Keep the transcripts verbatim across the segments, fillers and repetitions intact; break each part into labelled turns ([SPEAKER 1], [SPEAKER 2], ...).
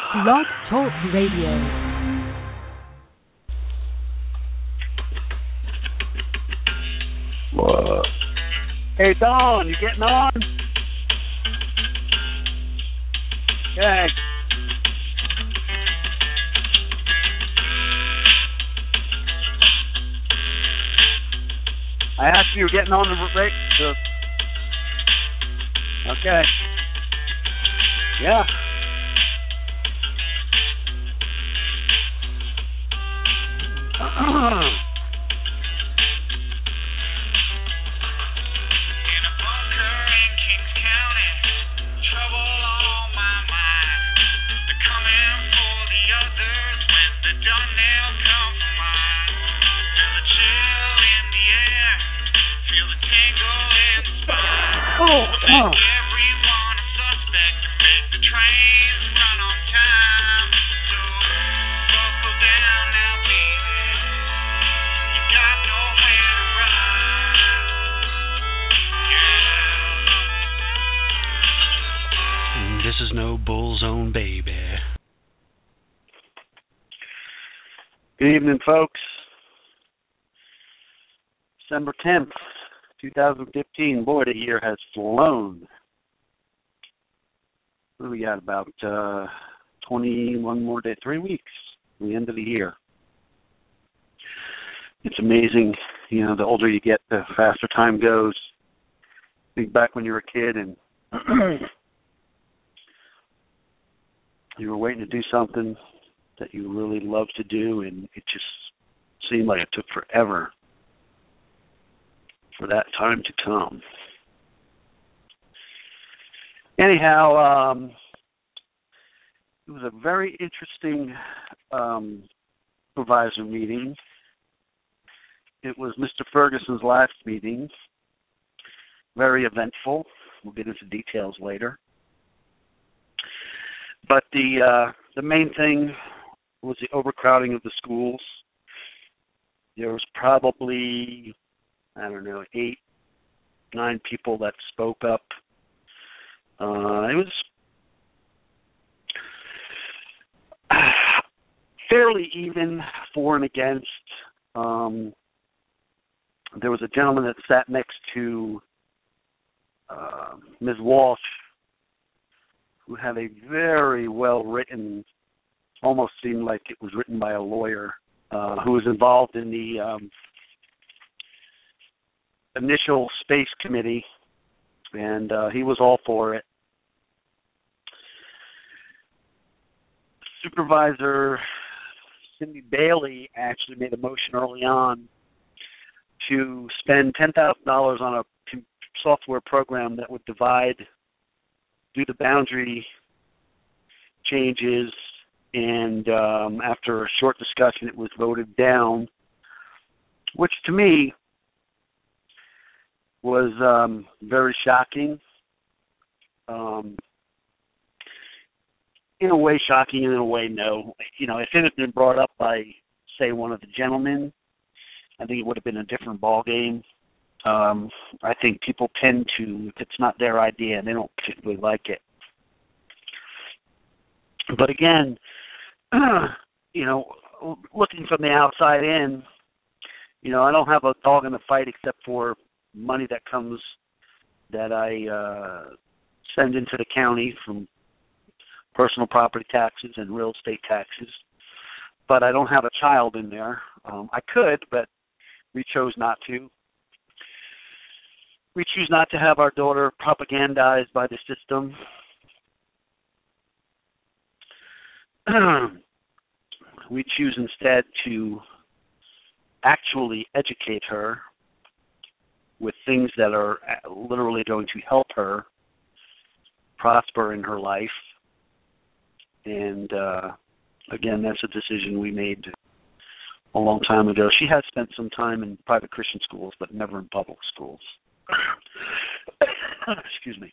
[SPEAKER 1] Blog Talk Radio.
[SPEAKER 2] What? Hey, Don, you getting on? Okay. I asked you, you're getting on the break. Okay. Yeah. Good evening, folks. December tenth, twenty fifteen. Boy, the year has flown. What do we got? About uh, twenty-one more days, three weeks, the end of the year. It's amazing. You know, the older you get, the faster time goes. Think back when you were a kid and you were waiting to do something that you really love to do, and it just seemed like it took forever for that time to come. Anyhow, um, it was a very interesting um, supervisor meeting. It was Mister Ferguson's last meeting. Very eventful. We'll get into details later. But the uh, the main thing was the overcrowding of the schools. There was probably, I don't know, eight, nine people that spoke up. Uh, it was fairly even for and against. Um, there was a gentleman that sat next to uh, Miz Walsh, who had a very well-written, almost seemed like it was written by a lawyer, uh, who was involved in the um, initial space committee, and uh, he was all for it. Supervisor Cindy Bailey actually made a motion early on to spend ten thousand dollars on a software program that would divide, do the boundary changes, and um, after a short discussion, it was voted down, which to me was um, very shocking. Um, in a way shocking, and in a way no. You know, if it had been brought up by, say, one of the gentlemen, I think it would have been a different ballgame. Um, I think people tend to, if it's not their idea, they don't particularly like it. But again, you know, looking from the outside in, you know, I don't have a dog in the fight except for money that comes, that I uh, send into the county from personal property taxes and real estate taxes. But I don't have a child in there. Um, I could, but we chose not to. We choose not to have our daughter propagandized by the system. We choose instead to actually educate her with things that are literally going to help her prosper in her life. And uh, again, that's a decision we made a long time ago. She has spent some time in private Christian schools, but never in public schools. Excuse me.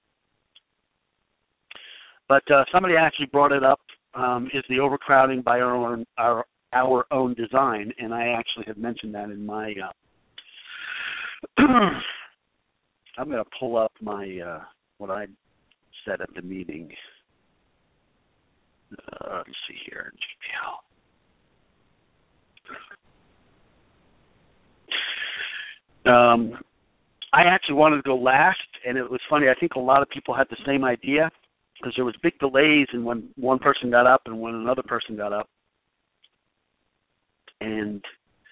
[SPEAKER 2] But uh, somebody actually brought it up, um, is the overcrowding by our own, our, our own design, and I actually had mentioned that in my, uh, I'm going to pull up my, uh, what I said at the meeting. uh, let's see here, G P L. Um, I actually wanted to go last, and it was funny. I think a lot of people had the same idea because there was big delays in when one person got up and when another person got up, and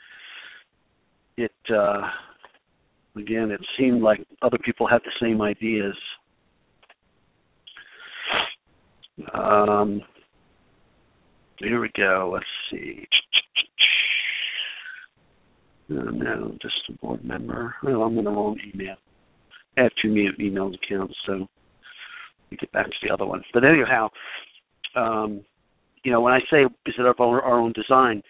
[SPEAKER 2] it uh, again, it seemed like other people had the same ideas. Um, here we go. Let's see. No, no, just a board member. Oh, I'm in the wrong email. I have two email accounts, so we get back to the other one. But anyhow, um, you know, when I say is it our, our own design,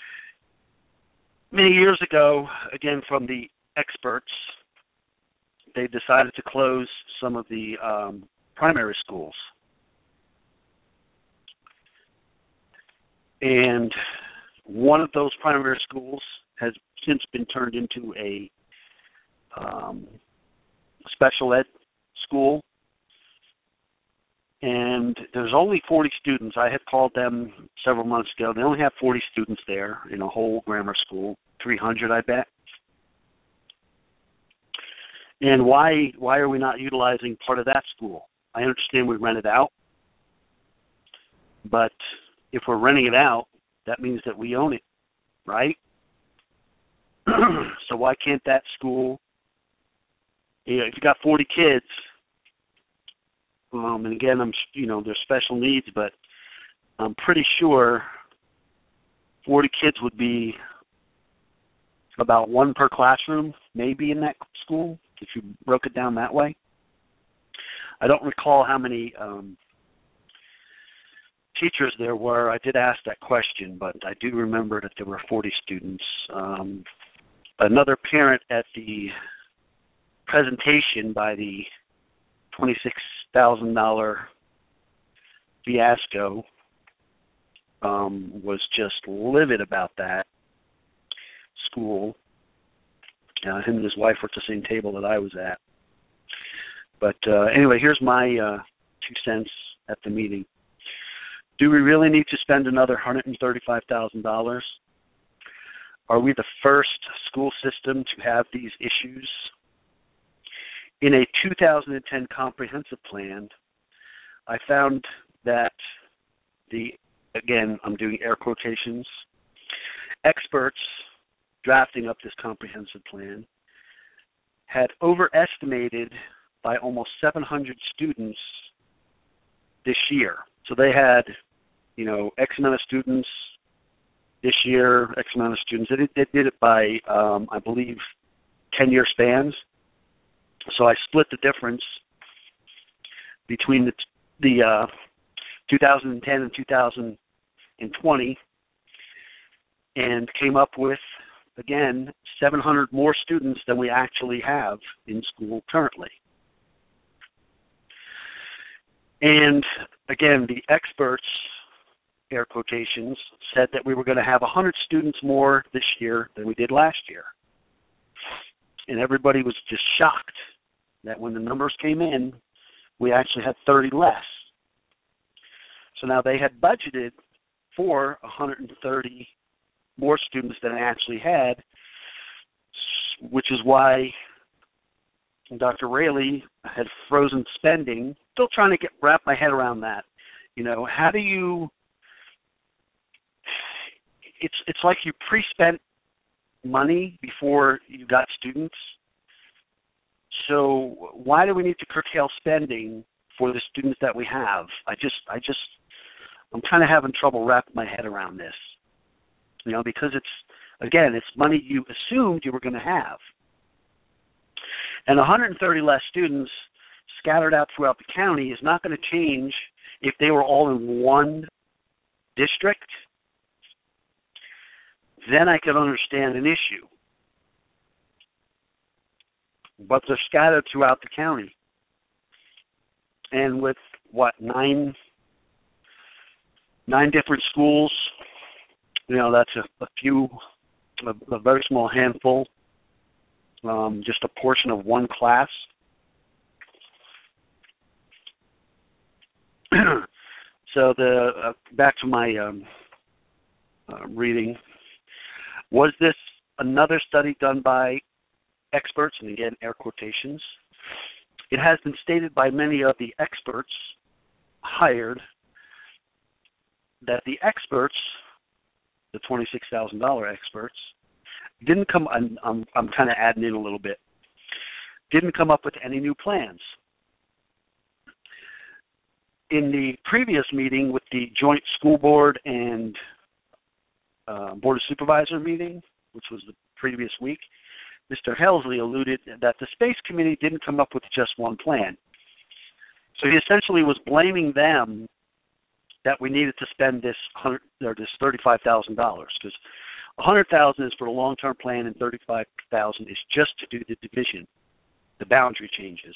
[SPEAKER 2] many years ago, again from the experts, they decided to close some of the um, primary schools. And one of those primary schools has since been turned into a um, special ed school. And there's only forty students. I had called them several months ago. They only have forty students there in a whole grammar school, three hundred, I bet. And why why are we not utilizing part of that school? I understand we rent it out, but if we're renting it out, that means that we own it, right? So why can't that school, you know, if you got forty kids, um, and again, I'm, you know, there's special needs, but I'm pretty sure forty kids would be about one per classroom, maybe in that school, if you broke it down that way. I don't recall how many um, teachers there were. I did ask that question, but I do remember that there were forty students. Um, another parent at the presentation by the twenty-six thousand dollars fiasco um, was just livid about that school. Uh, him and his wife were at the same table that I was at. But uh, anyway, here's my uh, two cents at the meeting. Do we really need to spend another one hundred thirty-five thousand dollars? Are we the first school system to have these issues? In a two thousand ten comprehensive plan, I found that the, again, I'm doing air quotations, experts drafting up this comprehensive plan had overestimated by almost seven hundred students this year. So they had, you know, X amount of students this year, X amount of students. They did, they did it by, um, I believe, ten-year spans. So I split the difference between the, the uh, two thousand ten and two thousand twenty and came up with, again, seven hundred more students than we actually have in school currently. And again, the experts, air quotations, said that we were going to have one hundred students more this year than we did last year. And everybody was just shocked that when the numbers came in, we actually had thirty less. So now they had budgeted for one hundred thirty more students than I actually had, which is why Doctor Raley had frozen spending. Still trying to get wrap my head around that. You know, how do you? It's it's like you pre-spent money before you got students. So why do we need to curtail spending for the students that we have? I just I just I'm kind of having trouble wrapping my head around this. You know, because it's again it's money you assumed you were going to have. And one hundred thirty less students scattered out throughout the county is not going to change if they were all in one district. Then I could understand an issue. But they're scattered throughout the county. And with, what, nine nine different schools, you know, that's a, a few, a, a very small handful, um, just a portion of one class. So the uh, back to my um, uh, reading. Was this another study done by experts? And again, air quotations. It has been stated by many of the experts hired that the experts, the twenty-six thousand dollars experts, didn't come, I'm, I'm, I'm kind of adding in a little bit, didn't come up with any new plans. In the previous meeting with the joint school board and uh, board of supervisor meeting, which was the previous week, Mister Helsley alluded that the space committee didn't come up with just one plan. So he essentially was blaming them that we needed to spend this one hundred or this thirty-five thousand dollars, because one hundred thousand dollars is for the long-term plan and thirty-five thousand dollars is just to do the division, the boundary changes.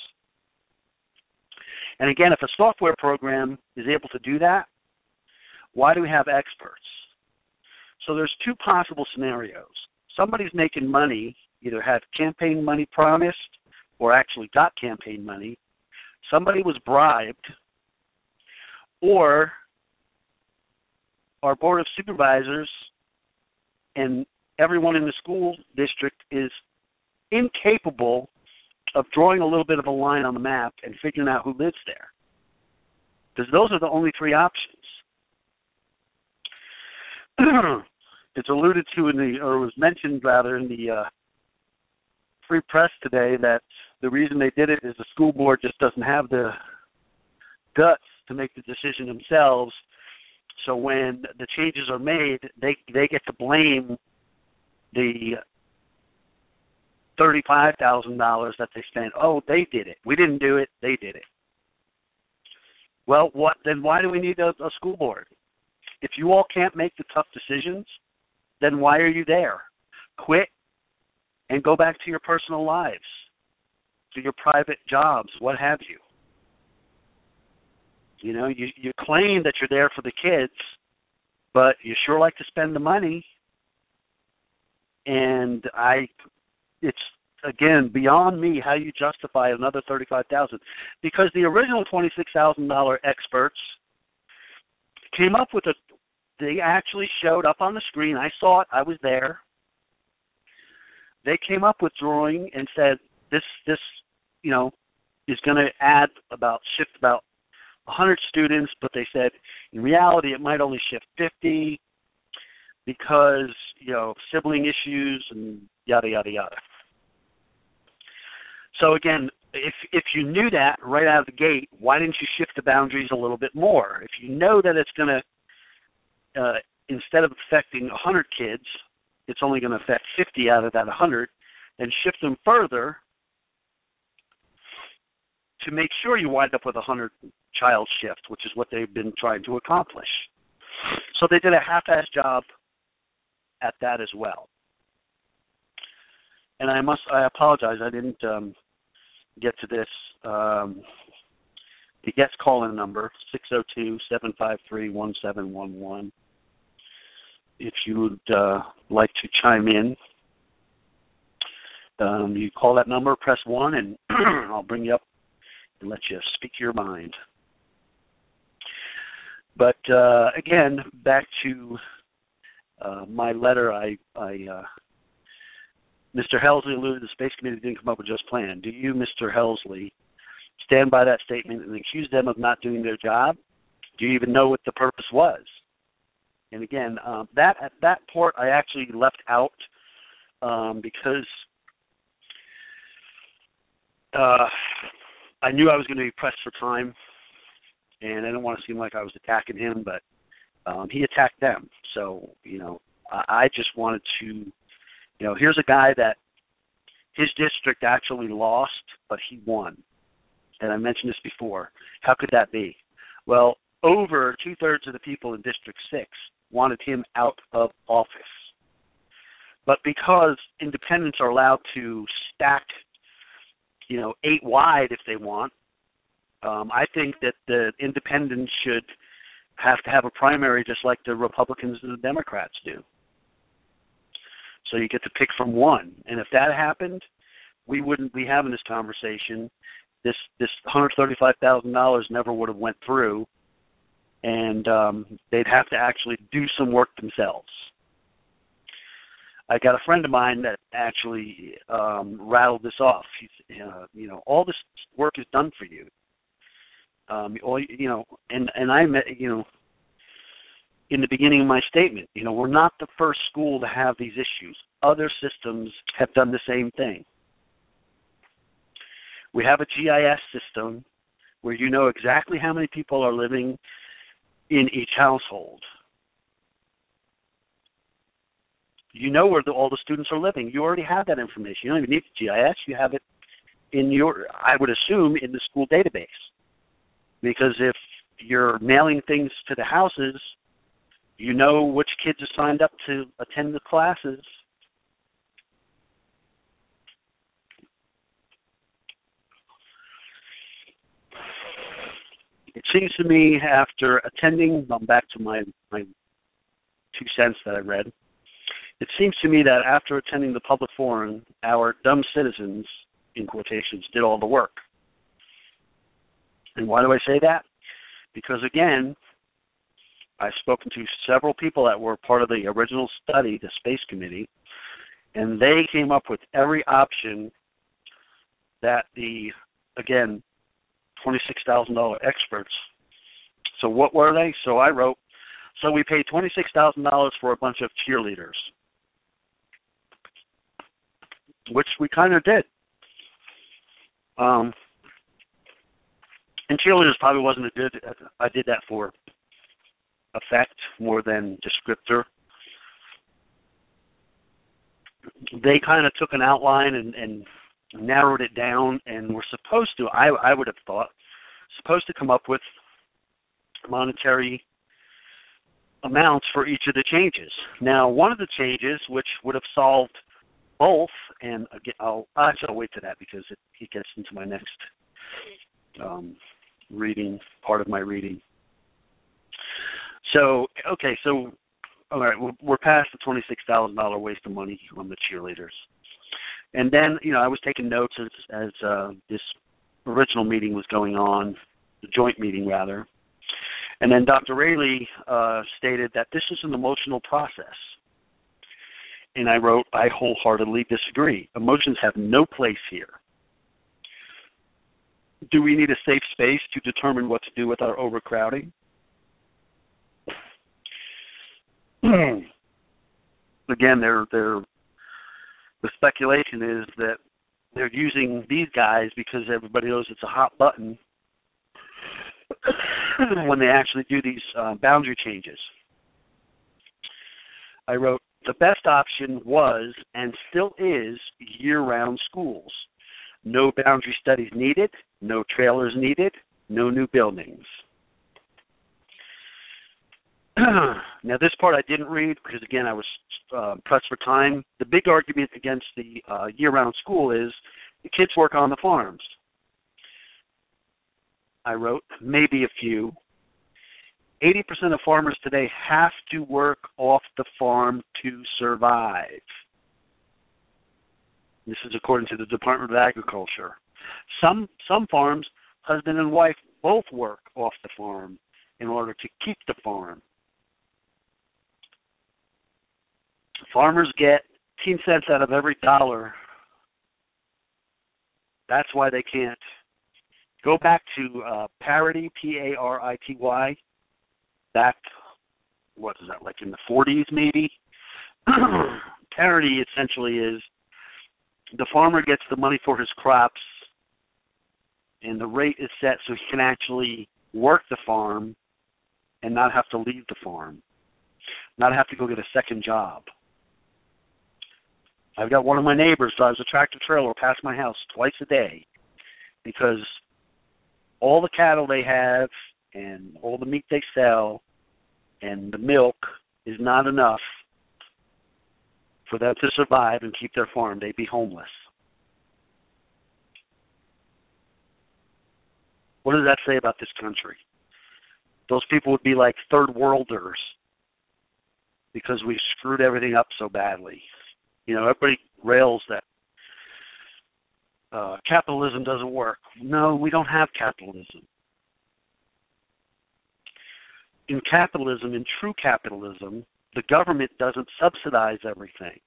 [SPEAKER 2] And again, if a software program is able to do that, why do we have experts? So there's two possible scenarios. Somebody's making money, either had campaign money promised or actually got campaign money. Somebody was bribed, or our board of supervisors and everyone in the school district is incapable of drawing a little bit of a line on the map and figuring out who lives there. Because those are the only three options. It's alluded to in the, or was mentioned rather in the uh, Free Press today that the reason they did it is the school board just doesn't have the guts to make the decision themselves. So when the changes are made, they they get to blame the thirty-five thousand dollars that they spent. Oh, they did it. We didn't do it. They did it. Well, what then? Why do we need a, a school board? If you all can't make the tough decisions, then why are you there? Quit and go back to your personal lives, to your private jobs, what have you. You know, you, you claim that you're there for the kids, but you sure like to spend the money. And I, it's, again, beyond me how you justify another thirty-five thousand dollars. Because the original twenty-six thousand dollars experts came up with a, they actually showed up on the screen. I saw it. I was there. They came up with drawing and said, this, this, you know, is going to add about, shift about one hundred students, but they said in reality it might only shift fifty because, you know, sibling issues and yada, yada, yada. So again, if if you knew that right out of the gate, why didn't you shift the boundaries a little bit more? If you know that it's going to, uh, instead of affecting one hundred kids, it's only going to affect fifty out of that one hundred, then shift them further to make sure you wind up with a one hundred child shift, which is what they've been trying to accomplish. So they did a half-assed job at that as well. And I must, I apologize, I didn't um, get to this. Um, the guest call-in number, six oh two, seven five three, one seven one one. If you would uh, like to chime in, um, you call that number, press one, and I'll bring you up and let you speak your mind. But uh, again, back to uh, my letter. I, I uh, Mister Helsley alluded the Space Committee didn't come up with just plan. Do you, Mister Helsley, stand by that statement and accuse them of not doing their job? Do you even know what the purpose was? And again, um, that at that part I actually left out um, because uh, I knew I was going to be pressed for time, and I didn't want to seem like I was attacking him, but um, he attacked them. So, you know, I, I just wanted to, you know, here's a guy that his district actually lost, but he won. And I mentioned this before. How could that be? Well, over two-thirds of the people in District six wanted him out of office. But because independents are allowed to stack, you know, eight wide if they want, um, I think that the independents should have to have a primary just like the Republicans and the Democrats do. So you get to pick from one. And if that happened, we wouldn't be having this conversation. This this one hundred thirty-five thousand dollars never would have went through, and um, they'd have to actually do some work themselves. I got a friend of mine that actually um, rattled this off. He's, uh, you know, all this work is done for you. Um, all you know, and and I met, you know, in the beginning of my statement, you know, we're not the first school to have these issues. Other systems have done the same thing. We have a G I S system where you know exactly how many people are living in each household. You know where the, all the students are living. You already have that information. You don't even need the G I S. You have it in your, I would assume, in the school database. Because if you're mailing things to the houses, you know which kids are signed up to attend the classes. It seems to me after attending, I'm back to my, my two cents that I read, it seems to me that after attending the public forum, our dumb citizens, in quotations, did all the work. And why do I say that? Because, again, I've spoken to several people that were part of the original study, the Space Committee, and they came up with every option that the, again, twenty-six thousand dollars experts. So what were they? So I wrote, so we paid twenty-six thousand dollars for a bunch of cheerleaders, which we kind of did. Um, and cheerleaders probably wasn't a good, I did that for effect more than descriptor. They kind of took an outline and, and narrowed it down, and were supposed to, I, I would have thought, supposed to come up with monetary amounts for each of the changes. Now, one of the changes, which would have solved both, and again, I'll actually I'll wait to that because it, it gets into my next um, reading, part of my reading. So, okay, so, all right, we're, we're past the twenty-six thousand dollars waste of money on the cheerleaders. And then, you know, I was taking notes as, as uh, this original meeting was going on, the joint meeting, rather. And then Doctor Raley uh, stated that this is an emotional process. And I wrote, I wholeheartedly disagree. Emotions have no place here. Do we need a safe space to determine what to do with our overcrowding? Again, they're, they're, the speculation is that they're using these guys because everybody knows it's a hot button when they actually do these uh, boundary changes. I wrote, the best option was and still is year-round schools. No boundary studies needed, no trailers needed, no new buildings. Now, this part I didn't read because, again, I was uh, pressed for time. The big argument against the uh, year-round school is the kids work on the farms. I wrote, maybe a few. eighty percent of farmers today have to work off the farm to survive. This is according to the Department of Agriculture. Some some farms, husband and wife both work off the farm in order to keep the farm. Farmers get fifteen cents out of every dollar. That's why they can't. Go back to uh, parity, P A R I T Y, back, what is that, like in the forties maybe? Parity essentially is the farmer gets the money for his crops, and the rate is set so he can actually work the farm and not have to leave the farm, not have to go get a second job. I've got one of my neighbors drives a tractor trailer past my house twice a day because all the cattle they have and all the meat they sell and the milk is not enough for them to survive and keep their farm. They'd be homeless. What does that say about this country? Those people would be like third worlders because we've screwed everything up so badly. You know, everybody rails that uh, capitalism doesn't work. No, we don't have capitalism. in capitalism, in true capitalism, the government doesn't subsidize everything.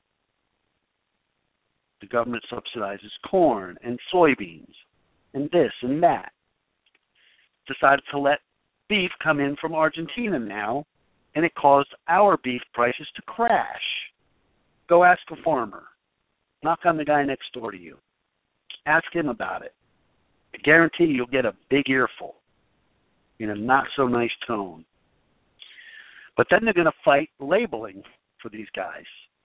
[SPEAKER 2] The government subsidizes corn and soybeans and this and that. Decided to let beef come in from Argentina now, and it caused our beef prices to crash. Go ask a farmer. Knock on the guy next door to you. Ask him about it. I guarantee you'll get a big earful in a not-so-nice tone. But then they're going to fight labeling for these guys.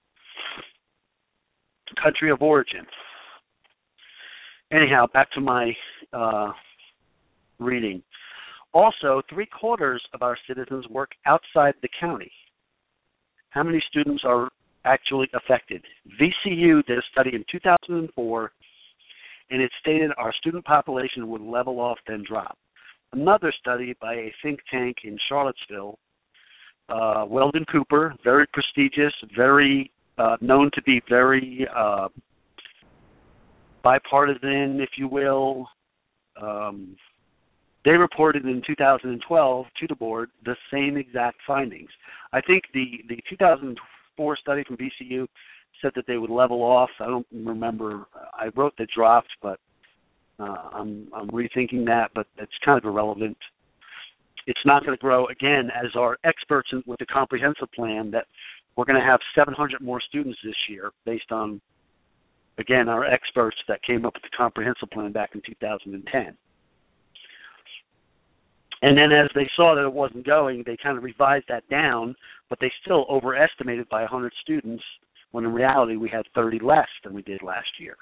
[SPEAKER 2] Country of origin. Anyhow, back to my uh, reading. Also, three-quarters of our citizens work outside the county. How many students are actually affected? V C U did a study in two thousand four, and it stated our student population would level off, then drop. Another study by a think tank in Charlottesville, uh, Weldon Cooper, very prestigious, very uh, known to be very uh, bipartisan, if you will. Um, they reported in two thousand twelve to the board the same exact findings. I think the, the two thousand four study from V C U said that they would level off. I don't remember. I wrote the dropped, but uh, I'm, I'm rethinking that, but it's kind of irrelevant. It's not going to grow again, as our experts in, with the comprehensive plan, that we're going to have seven hundred more students this year based on, again, our experts that came up with the comprehensive plan back in two thousand ten. And then as they saw that it wasn't going, they kind of revised that down, but they still overestimated by one hundred students, when in reality we had thirty less than we did last year.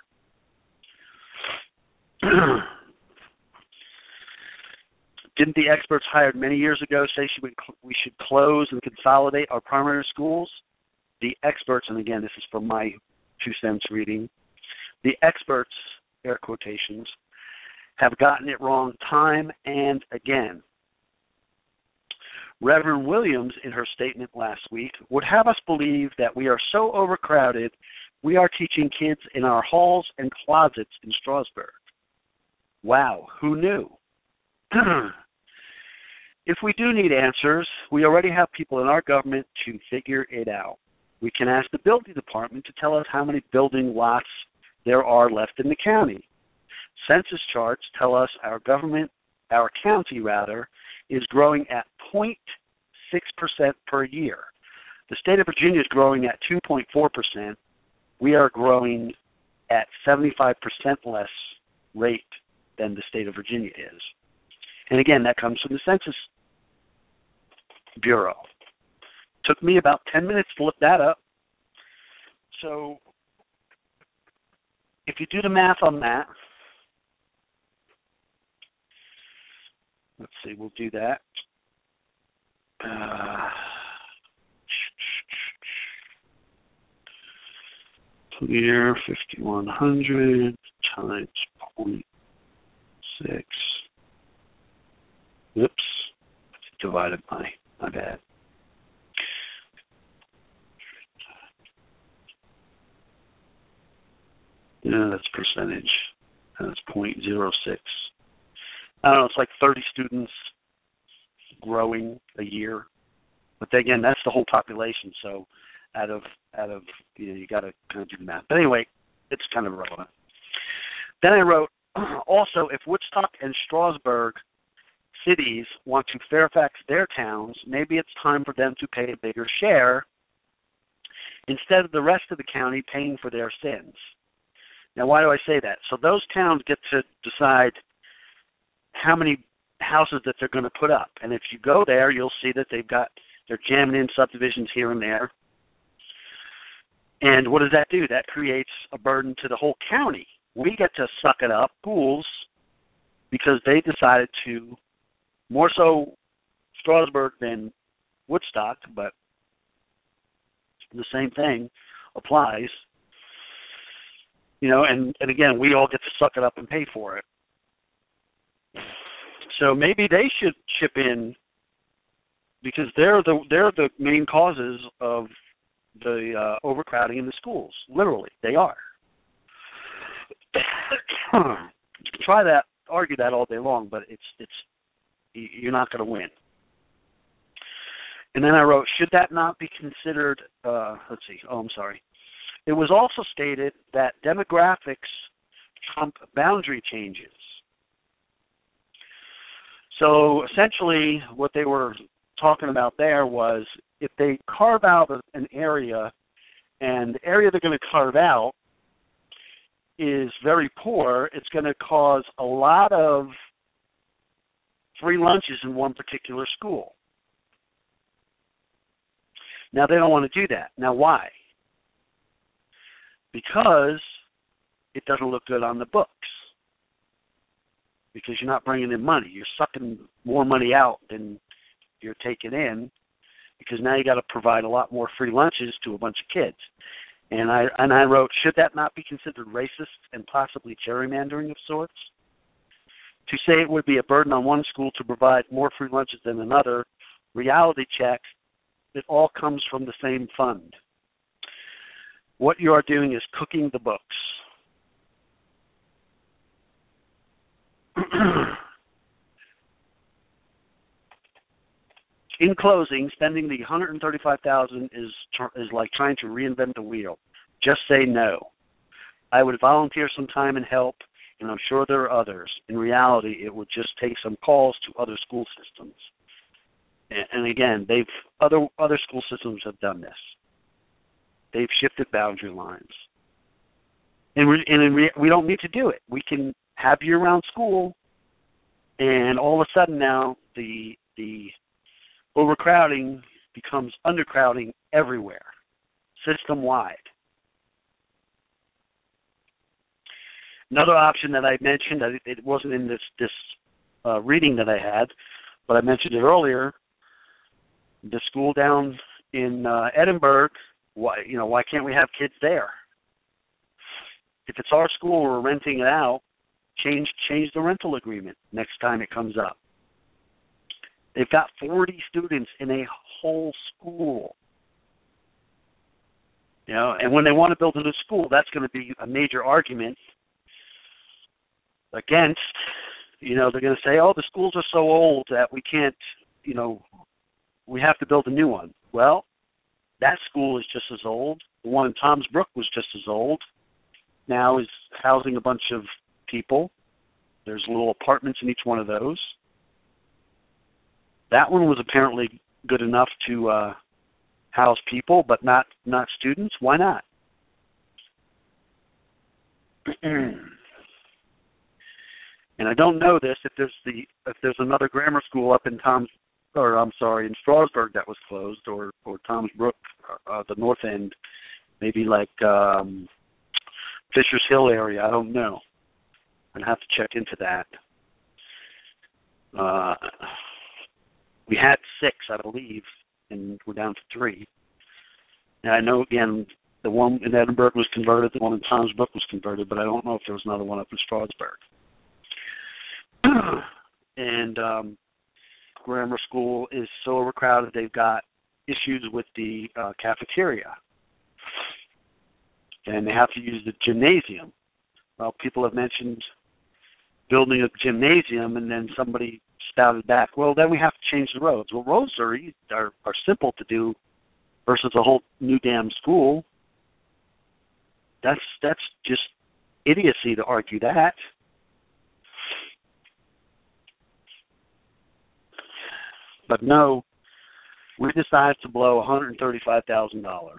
[SPEAKER 2] Didn't the experts hired many years ago say she would, we should close and consolidate our primary schools? The experts, and again, this is from my two cents reading, the experts, air quotations, have gotten it wrong time and again. Reverend Williams, in her statement last week, would have us believe that we are so overcrowded we are teaching kids in our halls and closets in Strasbourg. Wow, who knew? If we do need answers, we already have people in our government to figure it out. We can ask the building department to tell us how many building lots there are left in the county. Census charts tell us our government, our county rather, is growing at zero point six percent per year. The state of Virginia is growing at two point four percent. We are growing at seventy-five percent less rate than the state of Virginia is. And again, that comes from the Census Bureau. Took me about ten minutes to look that up. So if you do the math on that, let's see, we'll do that. Uh, clear fifty-one hundred times zero point six. Oops, divided by, my bad. Yeah, that's percentage. That's zero point zero six. I don't know, it's like thirty students growing a year. But again, that's the whole population, so out of, out of you know, you got to kind of do the math. But anyway, it's kind of irrelevant. Then I wrote, also, if Woodstock and Strasbourg cities want to Fairfax their towns, maybe it's time for them to pay a bigger share instead of the rest of the county paying for their sins. Now, why do I say that? So those towns get to decide how many houses that they're going to put up. And if you go there, you'll see that they've got, they're jamming in subdivisions here and there. And what does that do? That creates a burden to the whole county. We get to suck it up, pools, because they decided to, more so Strasbourg than Woodstock, but the same thing applies. You know, and, and again, we all get to suck it up and pay for it. So maybe they should chip in, because they're the they're the main causes of the uh, overcrowding in the schools. Literally, they are. Try that, argue that all day long, but it's it's you're not going to win. And then I wrote, should that not be considered, uh, let's see, oh, I'm sorry. It was also stated that demographics trump boundary changes. So essentially what they were talking about there was if they carve out an area and the area they're going to carve out is very poor, it's going to cause a lot of free lunches in one particular school. Now, they don't want to do that. Now, why? Because it doesn't look good on the books. Because you're not bringing in money. You're sucking more money out than you're taking in, because now you got to provide a lot more free lunches to a bunch of kids. And I and I wrote, should that not be considered racist and possibly gerrymandering of sorts? To say it would be a burden on one school to provide more free lunches than another, reality check, it all comes from the same fund. What you are doing is cooking the books. In closing, spending the one hundred thirty-five thousand dollars is is like trying to reinvent the wheel. Just say no. I would volunteer some time and help, and I'm sure there are others. In reality, it would just take some calls to other school systems. And, and again, they've other other school systems have done this. They've shifted boundary lines, and we and in re, we don't need to do it. We can have year-round school, and all of a sudden now the the overcrowding becomes undercrowding everywhere, system-wide. Another option that I mentioned, it wasn't in this, this uh, reading that I had, but I mentioned it earlier, the school down in uh, Edinburgh, why, you know, why can't we have kids there? If it's our school, we're renting it out, change change the rental agreement next time it comes up. They've got forty students in a whole school. You know, and when they want to build a new school, that's going to be a major argument against, you know, they're going to say, oh, the schools are so old that we can't, you know, we have to build a new one. Well, that school is just as old. The one in Toms Brook was just as old. Now is housing a bunch of people. There's little apartments in each one of those. That one was apparently good enough to uh, house people, but not, not students. Why not? And I don't know this if there's the if there's another grammar school up in Tom's or I'm sorry in Strasburg that was closed, or or Toms Brook, uh, the north end, maybe like um, Fisher's Hill area. I don't know. I'd have to check into that. Uh, we had six, I believe, and we're down to three. And I know, again, the one in Edinburgh was converted, the one in Toms Brook was converted, but I don't know if there was another one up in Strasburg. And um, grammar school is so overcrowded, they've got issues with the uh, cafeteria. And they have to use the gymnasium. Well, people have mentioned building a gymnasium, and then somebody spouted back, well, then we have to change the roads. Well, roads are, are, are simple to do versus a whole new damn school. That's that's just idiocy to argue that. But no, we decided to blow one hundred thirty-five thousand dollars.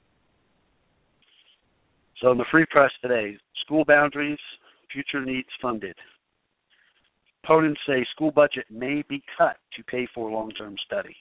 [SPEAKER 2] So in the Free Press today, school boundaries, future needs funded. Opponents say school budget may be cut to pay for long-term study.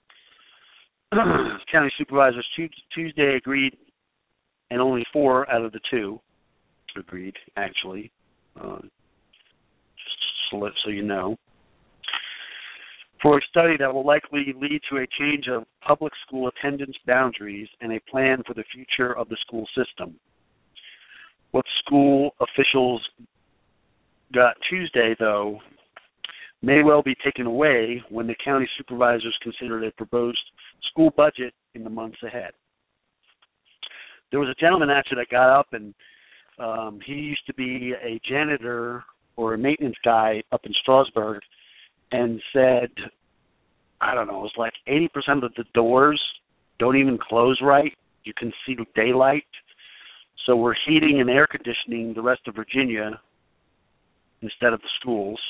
[SPEAKER 2] County supervisors Tuesday agreed, and only four out of the two agreed, actually, uh, just so, so you know, for a study that will likely lead to a change of public school attendance boundaries and a plan for the future of the school system. What school officials got Tuesday, though, may well be taken away when the county supervisors consider a proposed school budget in the months ahead. There was a gentleman actually that got up, and um, he used to be a janitor or a maintenance guy up in Strasburg, and said I don't know, it's like eighty percent of the doors don't even close right. You can see daylight. So we're heating and air conditioning the rest of Virginia instead of the schools.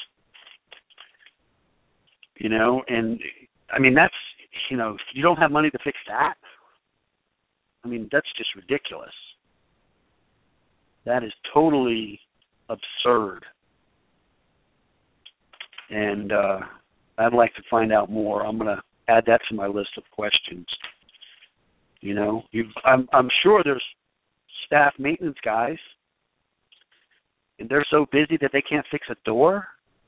[SPEAKER 2] You know, and I mean, that's, you know, if you don't have money to fix that, I mean, that's just ridiculous. That is totally absurd. And uh, I'd like to find out more. I'm going to add that to my list of questions. You know, you, I'm, I'm sure there's staff maintenance guys, and they're so busy that they can't fix a door.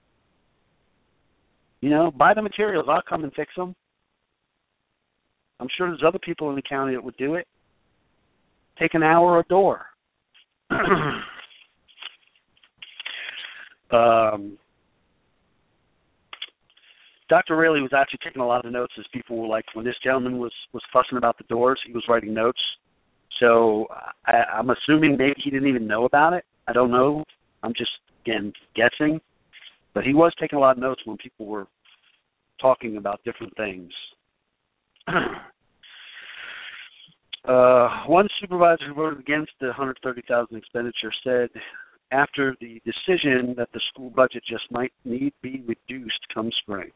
[SPEAKER 2] You know, buy the materials. I'll come and fix them. I'm sure there's other people in the county that would do it. Take an hour a door. um, Doctor Raley was actually taking a lot of notes as people were like, when this gentleman was, was fussing about the doors, he was writing notes. So I, I'm assuming maybe he didn't even know about it. I don't know. I'm just, again, guessing. But he was taking a lot of notes when people were talking about different things. uh, one supervisor who voted against the one hundred thirty thousand dollars expenditure said, after the decision that the school budget just might need be reduced come spring.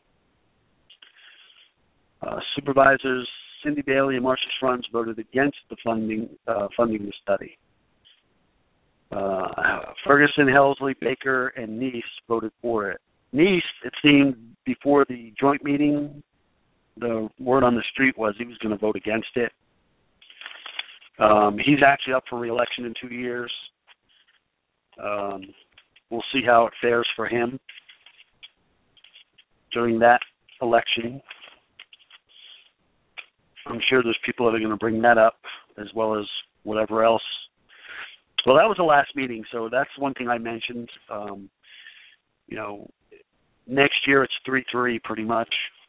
[SPEAKER 2] Uh, supervisors Cindy Bailey and Marcia Schrunz voted against the funding uh, funding the study. Uh, Ferguson, Helsley, Baker, and Neese voted for it. Neese, it seemed, before the joint meeting, the word on the street was he was going to vote against it. Um, he's actually up for re-election in two years. Um, we'll see how it fares for him during that election. I'm sure there's people that are going to bring that up as well as whatever else. Well, that was the last meeting, so that's one thing I mentioned. Um, you know, next year it's three three pretty much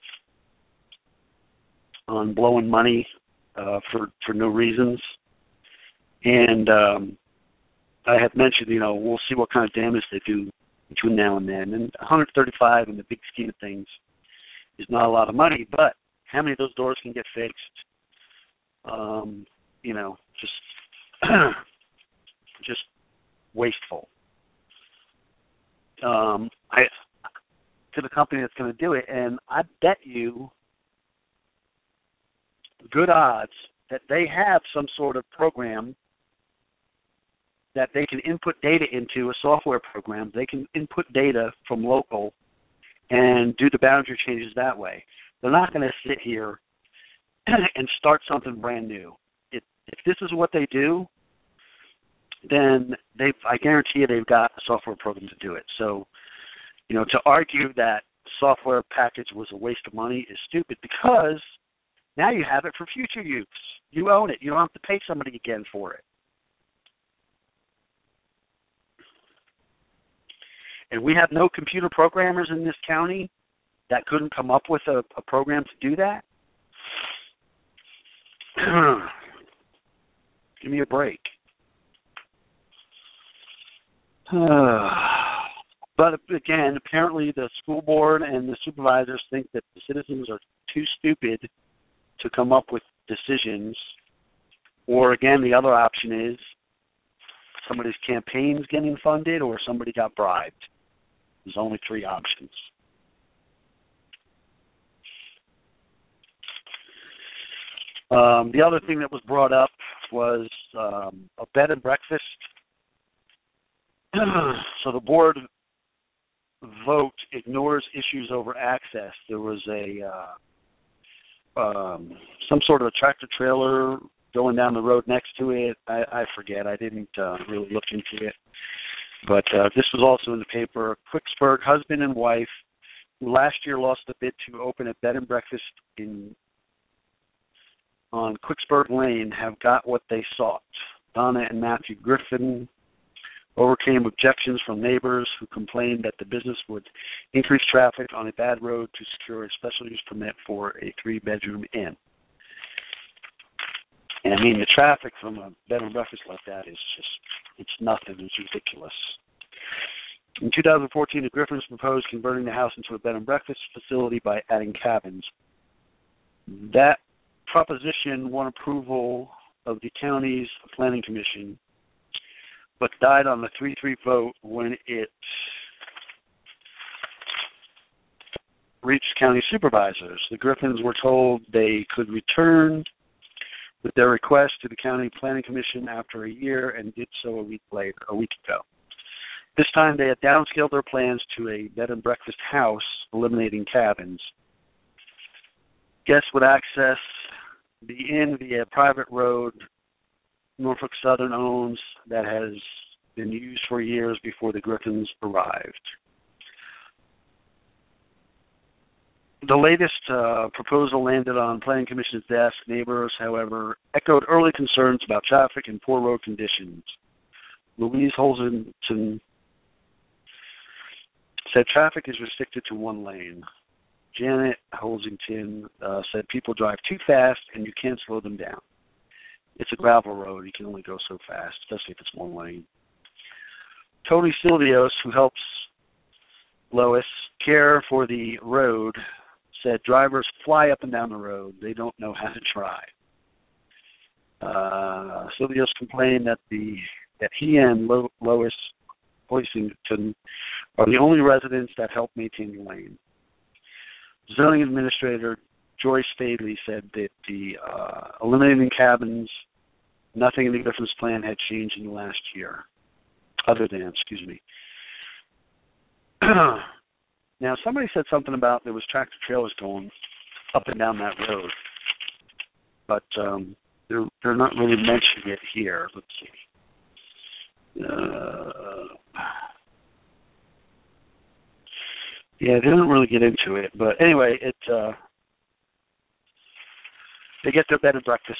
[SPEAKER 2] on blowing money uh, for, for no reasons. And um, I had mentioned, you know, we'll see what kind of damage they do between now and then. And one hundred thirty-five in the big scheme of things is not a lot of money, but how many of those doors can get fixed? Um, you know, just just wasteful. Um, I to the company that's going to do it, and I bet you good odds that they have some sort of program that they can input data into, a software program. They can input data from local and do the boundary changes that way. They're not going to sit here and start something brand new. If, if this is what they do, then they I guarantee you they've got a software program to do it. So, you know, to argue that software package was a waste of money is stupid, because now you have it for future use. You own it. You don't have to pay somebody again for it. And we have no computer programmers in this county that couldn't come up with a, a program to do that. Give me a break. But again, apparently the school board and the supervisors think that the citizens are too stupid to come up with decisions. Or again, the other option is somebody's campaign's getting funded or somebody got bribed. There's only three options. Um, the other thing that was brought up was um, a bed and breakfast. So the board vote ignores issues over access. There was a uh, um, some sort of a tractor trailer going down the road next to it. I, I forget. I didn't uh, really look into it. But uh, this was also in the paper. Quicksburg husband and wife, who last year lost a bid to open a bed and breakfast in on Quicksburg Lane, have got what they sought. Donna and Matthew Griffin overcame objections from neighbors who complained that the business would increase traffic on a bad road to secure a special use permit for a three-bedroom inn. And I mean, the traffic from a bed and breakfast like that is just, it's nothing. It's ridiculous. In two thousand fourteen, the Griffins proposed converting the house into a bed and breakfast facility by adding cabins. That proposition won approval of the county's planning commission, but died on the three three vote when it reached county supervisors. The Griffins were told they could return with their request to the county planning commission after a year and did so a week later, a week ago. This time they had downscaled their plans to a bed and breakfast house, eliminating cabins. Guests would access the inn via a private road Norfolk Southern owns that has been used for years before the Griffins arrived. The latest uh, proposal landed on Planning Commission's desk. Neighbors, however, echoed early concerns about traffic and poor road conditions. Louise Holzington said traffic is restricted to one lane. Janet Holzington uh, said people drive too fast and you can't slow them down. It's a gravel road. You can only go so fast, especially if it's one lane. Tony Silvios, who helps Lois care for the road, said drivers fly up and down the road. They don't know how to drive. Uh, Silvios complained that the that he and Lo- Lois Hoisington are the only residents that help maintain the lane. Zoning Administrator Joyce Fadley said that the uh, eliminating cabins, nothing in the Griffins plan had changed in the last year, other than, excuse me. Now, somebody said something about there was tractor trailers going up and down that road, but um, they're they're not really mentioning it here. Let's see. Uh, yeah, they don't really get into it, but anyway, it uh, they get their bed and breakfast.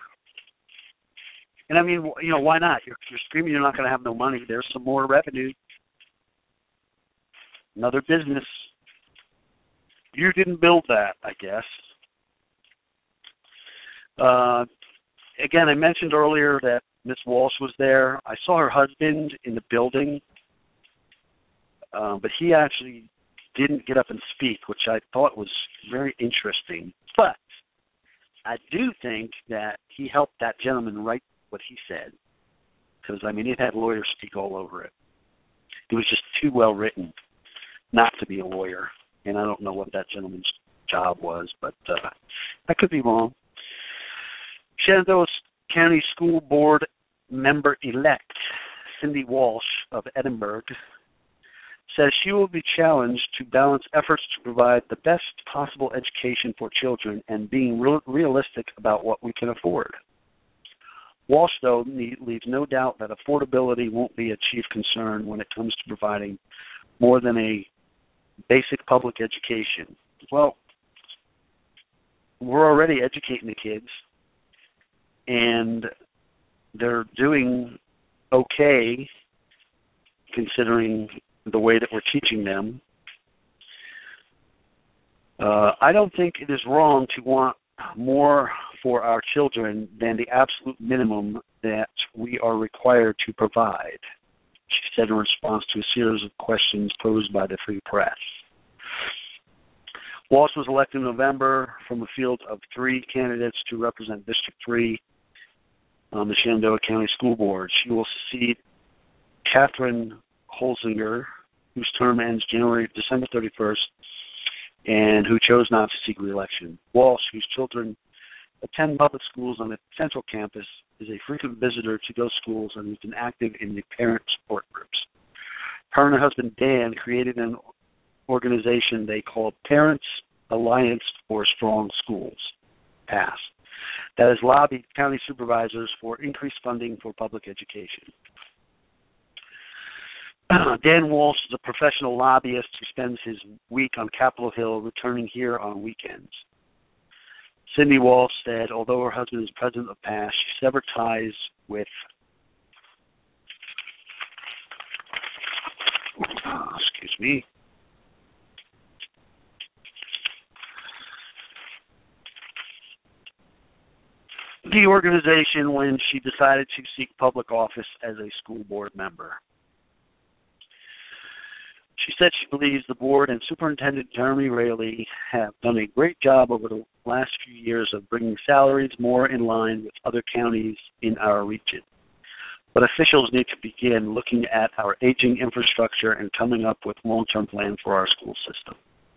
[SPEAKER 2] And I mean, you know, why not? You're, you're screaming you're not going to have no money. There's some more revenue. Another business. You didn't build that, I guess. Uh, again, I mentioned earlier that Miss Walsh was there. I saw her husband in the building, uh, but he actually didn't get up and speak, which I thought was very interesting. But I do think that he helped that gentleman write what he said, because, I mean, it had lawyers speak all over it. It was just too well written not to be a lawyer, and I don't know what that gentleman's job was, but uh, I could be wrong. Shenandoah County School Board member-elect Cindy Walsh of Edinburgh says she will be challenged to balance efforts to provide the best possible education for children and being real, realistic about what we can afford. Walsh, though, leaves no doubt that affordability won't be a chief concern when it comes to providing more than a basic public education. Well, we're already educating the kids, and they're doing okay considering the way that we're teaching them. Uh, I don't think it is wrong to want more for our children than the absolute minimum that we are required to provide, she said in response to a series of questions posed by the Free Press. Walsh was elected in November from a field of three candidates to represent District three on the Shenandoah County School Board. She will succeed Catherine Holzinger, whose term ends January, December thirty-first, and who chose not to seek re-election. Walsh, whose children attend public schools on the Central Campus, is a frequent visitor to those schools and has been active in the parent support groups. Her and her husband, Dan, created an organization they called Parents Alliance for Strong Schools, PASS, that has lobbied county supervisors for increased funding for public education. Dan Walsh is a professional lobbyist who spends his week on Capitol Hill, returning here on weekends. Cindy Walsh said, although her husband is president of PASS, she severed ties with uh, excuse me. the organization when she decided to seek public office as a school board member. She said she believes the board and Superintendent Jeremy Raley have done a great job over the last few years of bringing salaries more in line with other counties in our region. But officials need to begin looking at our aging infrastructure and coming up with long-term plans for our school system.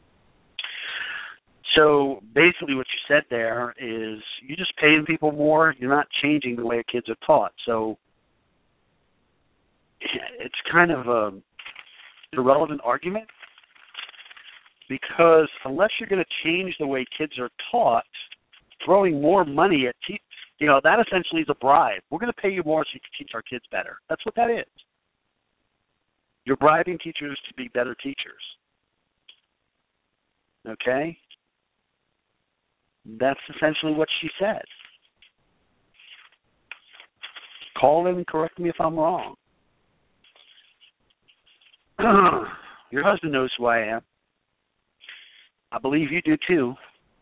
[SPEAKER 2] So basically what you said there is you're just paying people more. You're not changing the way kids are taught. So it's kind of an irrelevant argument because unless you're going to change the way kids are taught, throwing more money at teachers, you know, that essentially is a bribe. We're going to pay you more so you can teach our kids better. That's what that is. You're bribing teachers to be better teachers. Okay? That's essentially what she said. Call in and correct me if I'm wrong. Your husband knows who I am. I believe you do too.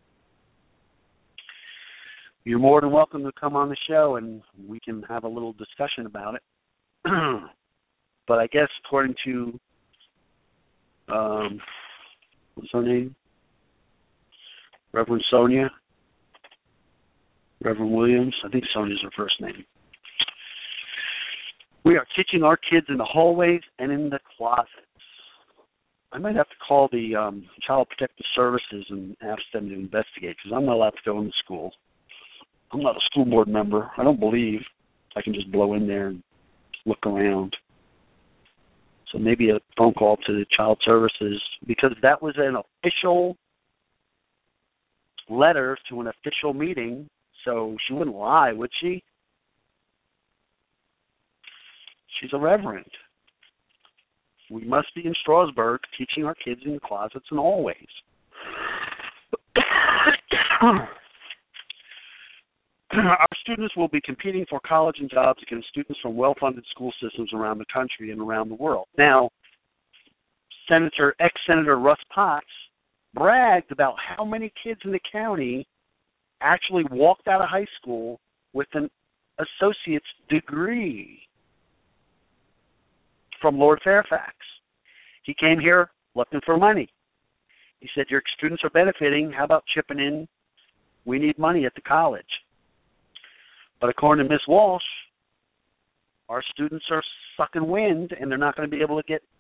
[SPEAKER 2] You're more than welcome to come on the show and we can have a little discussion about it. But I guess according to, um, what's her name? Reverend Sonia? Reverend Williams? I think Sonia's her first name. We are teaching our kids in the hallways and in the closets. I might have to call the um, Child Protective Services and ask them to investigate because I'm not allowed to go into school. I'm not a school board member. I don't believe I can just blow in there and look around. So maybe a phone call to the Child Services because that was an official letter to an official meeting, so she wouldn't lie, would she? She's a reverend. We must be in Strasburg teaching our kids in the closets and hallways. Our students will be competing for college and jobs against students from well-funded school systems around the country and around the world. Now, Senator, ex-Senator Russ Potts bragged about how many kids in the county actually walked out of high school with an associate's degree from Lord Fairfax. He came here looking for money. He said, your students are benefiting. How about chipping in? We need money at the college. But according to Miz Walsh, our students are sucking wind, and they're not going to be able to get,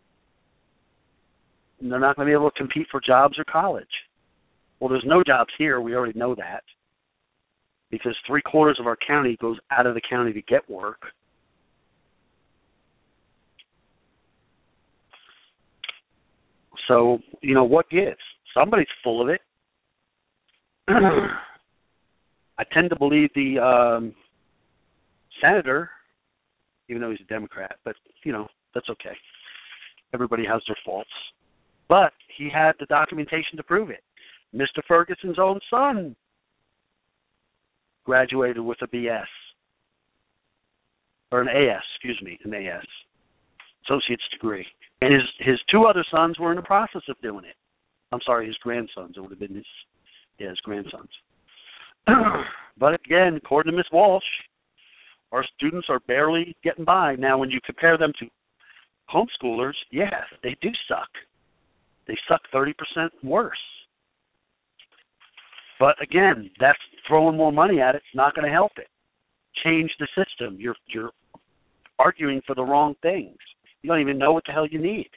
[SPEAKER 2] they're not going to be able to compete for jobs or college. Well, there's no jobs here. We already know that because three quarters of our county goes out of the county to get work. So, you know, what gives? Somebody's full of it. I tend to believe the um, senator, even though he's a Democrat, but, you know, that's okay. Everybody has their faults. But he had the documentation to prove it. Mister Ferguson's own son graduated with a B S. Or an A S, excuse me, an A S. Associate's degree. And his, his two other sons were in the process of doing it. I'm sorry, his grandsons. It would have been his, yeah, his grandsons. But again, according to Miz Walsh, our students are barely getting by. Now, when you compare them to homeschoolers, yeah, they do suck. They suck thirty percent worse. But again, that's throwing more money at it. It's not going to help it. Change the system. You're you're arguing for the wrong things. You don't even know what the hell you need.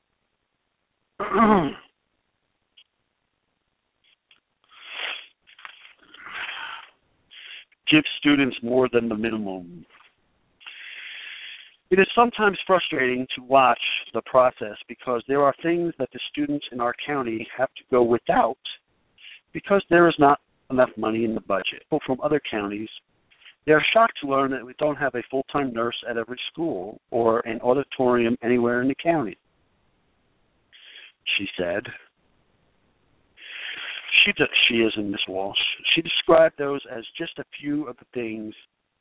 [SPEAKER 2] Give students more than the minimum. It is sometimes frustrating to watch the process because there are things that the students in our county have to go without because there is not enough money in the budget. People from other counties, they are shocked to learn that we don't have a full-time nurse at every school or an auditorium anywhere in the county, she said. She, she is in Miz Walsh. She described those as just a few of the things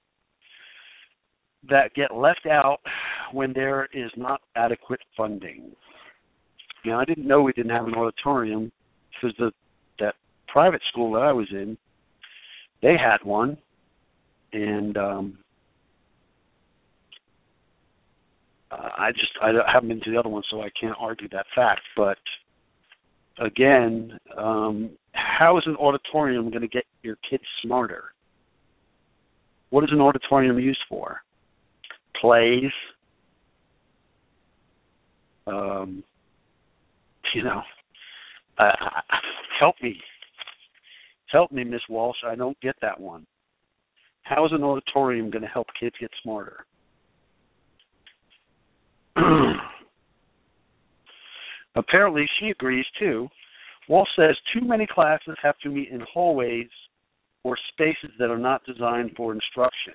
[SPEAKER 2] that get left out when there is not adequate funding. Now, I didn't know we didn't have an auditorium because the that private school that I was in, they had one, and um, uh, I just I haven't been to the other one, so I can't argue that fact. But again, um, how is an auditorium going to get your kids smarter? What is an auditorium used for? Plays. Um, you know, uh, help me. Help me, Miss Walsh. I don't get that one. How is an auditorium going to help kids get smarter? Apparently, she agrees, too. Walsh says too many classes have to meet in hallways or spaces that are not designed for instruction.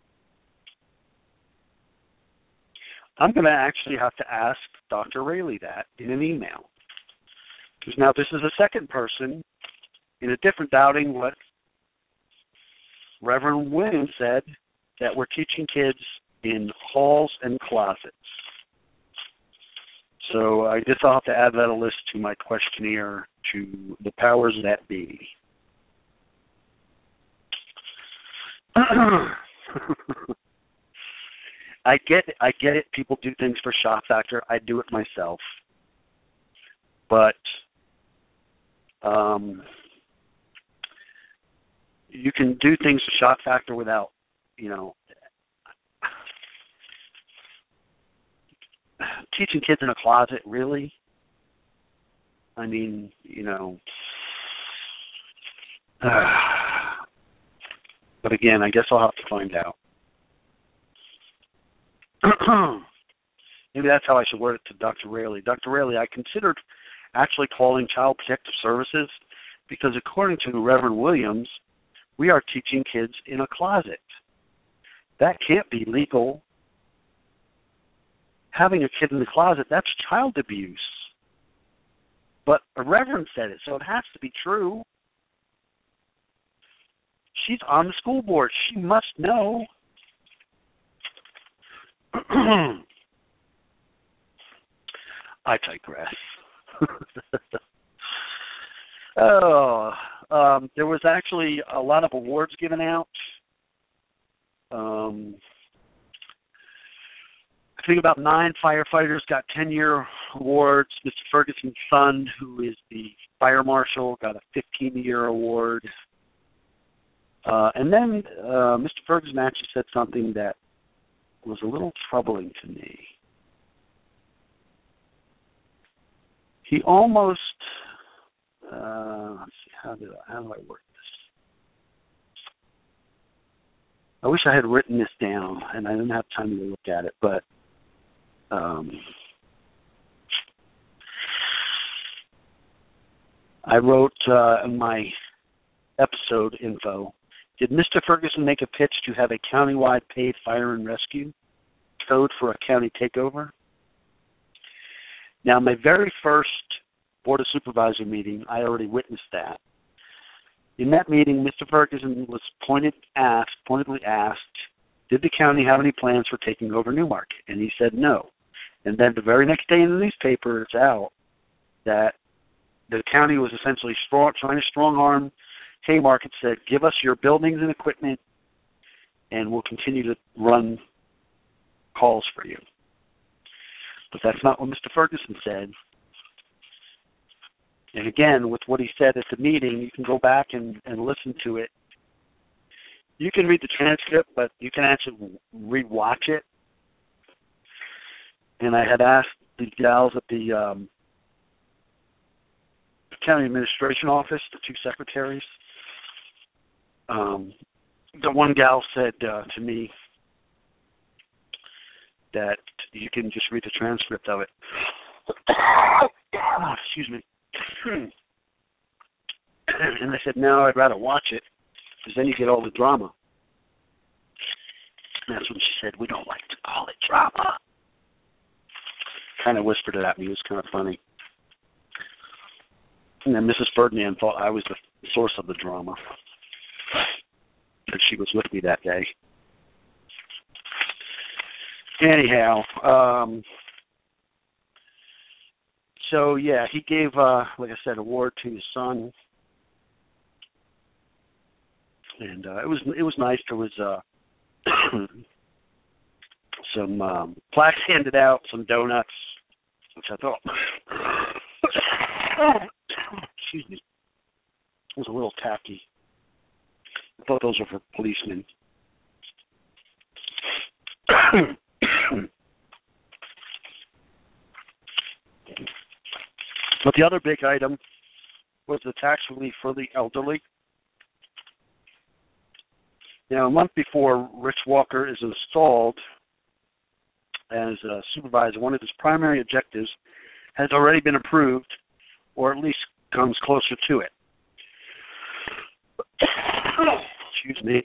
[SPEAKER 2] I'm going to actually have to ask Doctor Raley that in an email. Because now this is a second person in a different doubting what Reverend Williams said, that we're teaching kids in halls and closets. So I guess I'll have to add that a list to my questionnaire to the powers that be. I get it, I get it. People do things for shock factor. I do it myself. But um, you can do things for shock factor without, you know, teaching kids in a closet, really? I mean, you know. Uh, but again, I guess I'll have to find out. Maybe that's how I should word it to Doctor Raley. Doctor Raley, I considered actually calling Child Protective Services because according to Reverend Williams, we are teaching kids in a closet. That can't be legal. Having a kid in the closet, that's child abuse. But a reverend said it, so it has to be true. She's on the school board. She must know. I digress. oh, um, there was actually a lot of awards given out. Um, I think about nine firefighters got ten-year awards. Mister Ferguson's son, who is the fire marshal, got a fifteen-year award. Uh, and then uh, Mister Ferguson actually said something that was a little troubling to me. He almost, uh, let's see, how did I, how do I work this? I wish I had written this down, and I didn't have time to look at it, but um, I wrote uh, in my episode info, did Mister Ferguson make a pitch to have a countywide paid fire and rescue code for a county takeover? Now, my very first Board of Supervisor meeting, I already witnessed that. In that meeting, Mister Ferguson was pointed asked, pointedly asked, did the county have any plans for taking over Newmarket? And he said no. And then the very next day in the newspaper, it's out that the county was essentially strong, trying to strong-arm Haymarket, said, give us your buildings and equipment, and we'll continue to run calls for you. But that's not what Mister Ferguson said. And again, with what he said at the meeting, you can go back and, and listen to it. You can read the transcript, but you can actually re-watch it. And I had asked the gals at the um, county administration office, the two secretaries. Um, the one gal said uh, to me that you can just read the transcript of it. Oh, excuse me. And I said, no, I'd rather watch it because then you get all the drama. And that's when she said, we don't like to call it drama. Kind of whispered it at me. It was kind of funny. And then Missus Ferdinand thought I was the source of the drama because she was with me that day. Anyhow, um, so yeah, he gave, uh, like I said, award to his son, and uh, it was it was nice. There was uh, some um, plaques handed out, some donuts, which I thought excuse me, was a little tacky. I thought those were for policemen. But the other big item was the tax relief for the elderly. Now, a month before Rich Walker is installed as a supervisor, one of his primary objectives has already been approved, or at least comes closer to it. Excuse me.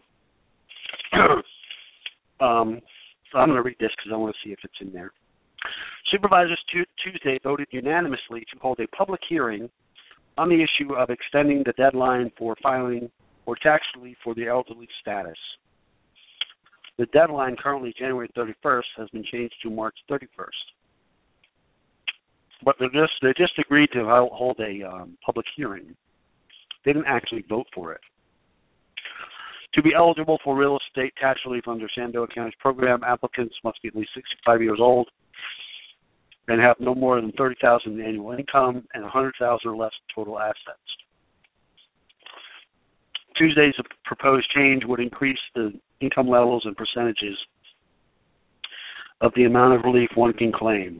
[SPEAKER 2] um, so I'm going to read this because I want to see if it's in there. Supervisors Tuesday voted unanimously to hold a public hearing on the issue of extending the deadline for filing for tax relief for the elderly status. The deadline, currently January thirty-first, has been changed to March thirty-first. But they just they just agreed to hold a um, public hearing. They didn't actually vote for it. To be eligible for real estate tax relief under Shenandoah County's program, applicants must be at least sixty-five years old and have no more than thirty thousand dollars in annual income and one hundred thousand dollars or less total assets. Tuesday's proposed change would increase the income levels and percentages of the amount of relief one can claim.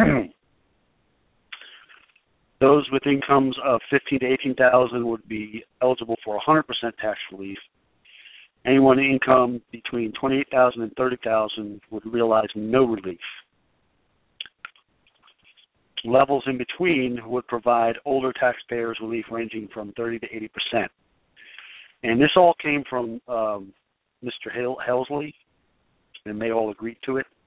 [SPEAKER 2] Those with incomes of fifteen to eighteen thousand dollars would be eligible for one hundred percent tax relief. Anyone with income between twenty-eight thousand dollars and thirty thousand dollars would realize no relief. Levels in between would provide older taxpayers relief ranging from thirty to eighty percent. And this all came from um, Mister Helsley, and they all agreed to it.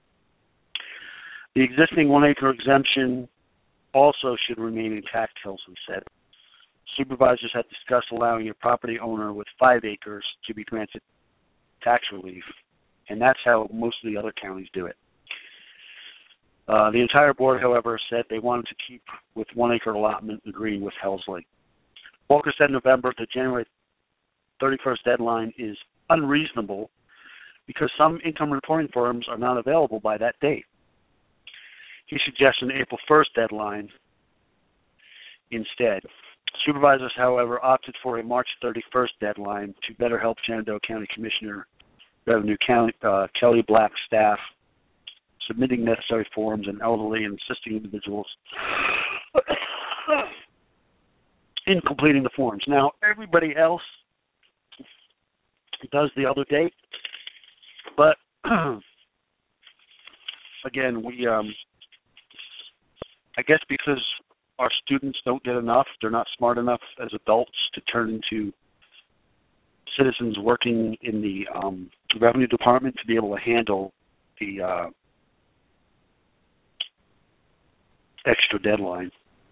[SPEAKER 2] The existing one-acre exemption also should remain intact, Helsley said. Supervisors had discussed allowing a property owner with five acres to be granted tax relief, and that's how most of the other counties do it. Uh, the entire board, however, said they wanted to keep with one-acre allotment, agreeing with Helsley. Walker said in November the January thirty-first deadline is unreasonable because some income reporting firms are not available by that date. He suggested an April first deadline instead. Supervisors, however, opted for a March thirty-first deadline to better help Shenandoah County Commissioner Revenue County, uh, Kelly Black staff submitting necessary forms and elderly and assisting individuals in completing the forms. Now, everybody else does the other date, but again, we, um, I guess because our students don't get enough, they're not smart enough as adults to turn into citizens working in the um, revenue department to be able to handle the uh, extra deadline.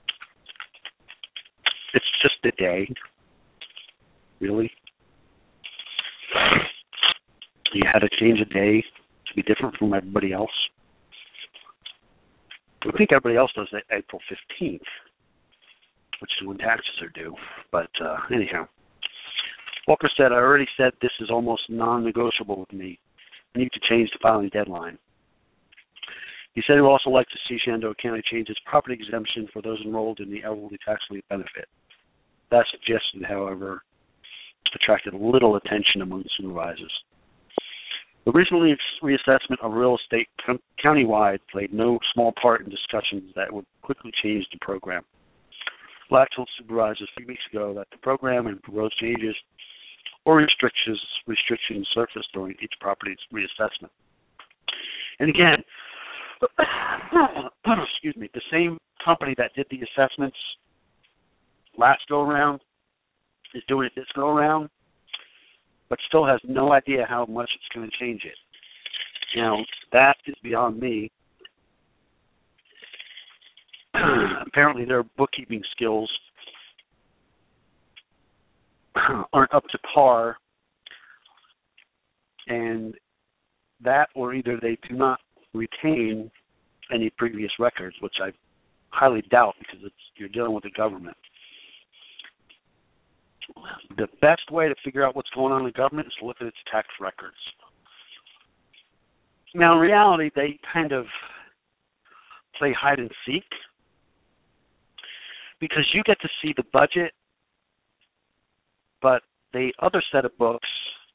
[SPEAKER 2] It's just a day, really. You had to change a day to be different from everybody else. I think everybody else does it April fifteenth, which is when taxes are due. But uh, anyhow, Walker said, I already said this is almost non-negotiable with me. I need to change the filing deadline. He said he would also like to see Shenandoah County change its property exemption for those enrolled in the elderly tax relief benefit. That suggestion, however, attracted little attention among supervisors. The recent reassessment of real estate countywide played no small part in discussions that would quickly change the program. Black told supervisors a few weeks ago that the program and proposed changes or restrictions restrictions surfaced during each property's reassessment. And again, excuse me, the same company that did the assessments last go around is doing it this go around, but still has no idea how much it's going to change it. Now, that is beyond me. Apparently their bookkeeping skills aren't up to par, and that or either they do not retain any previous records, which I highly doubt because it's, you're dealing with the government. The best way to figure out what's going on in the government is to look at its tax records. Now, in reality, they kind of play hide and seek because you get to see the budget, but the other set of books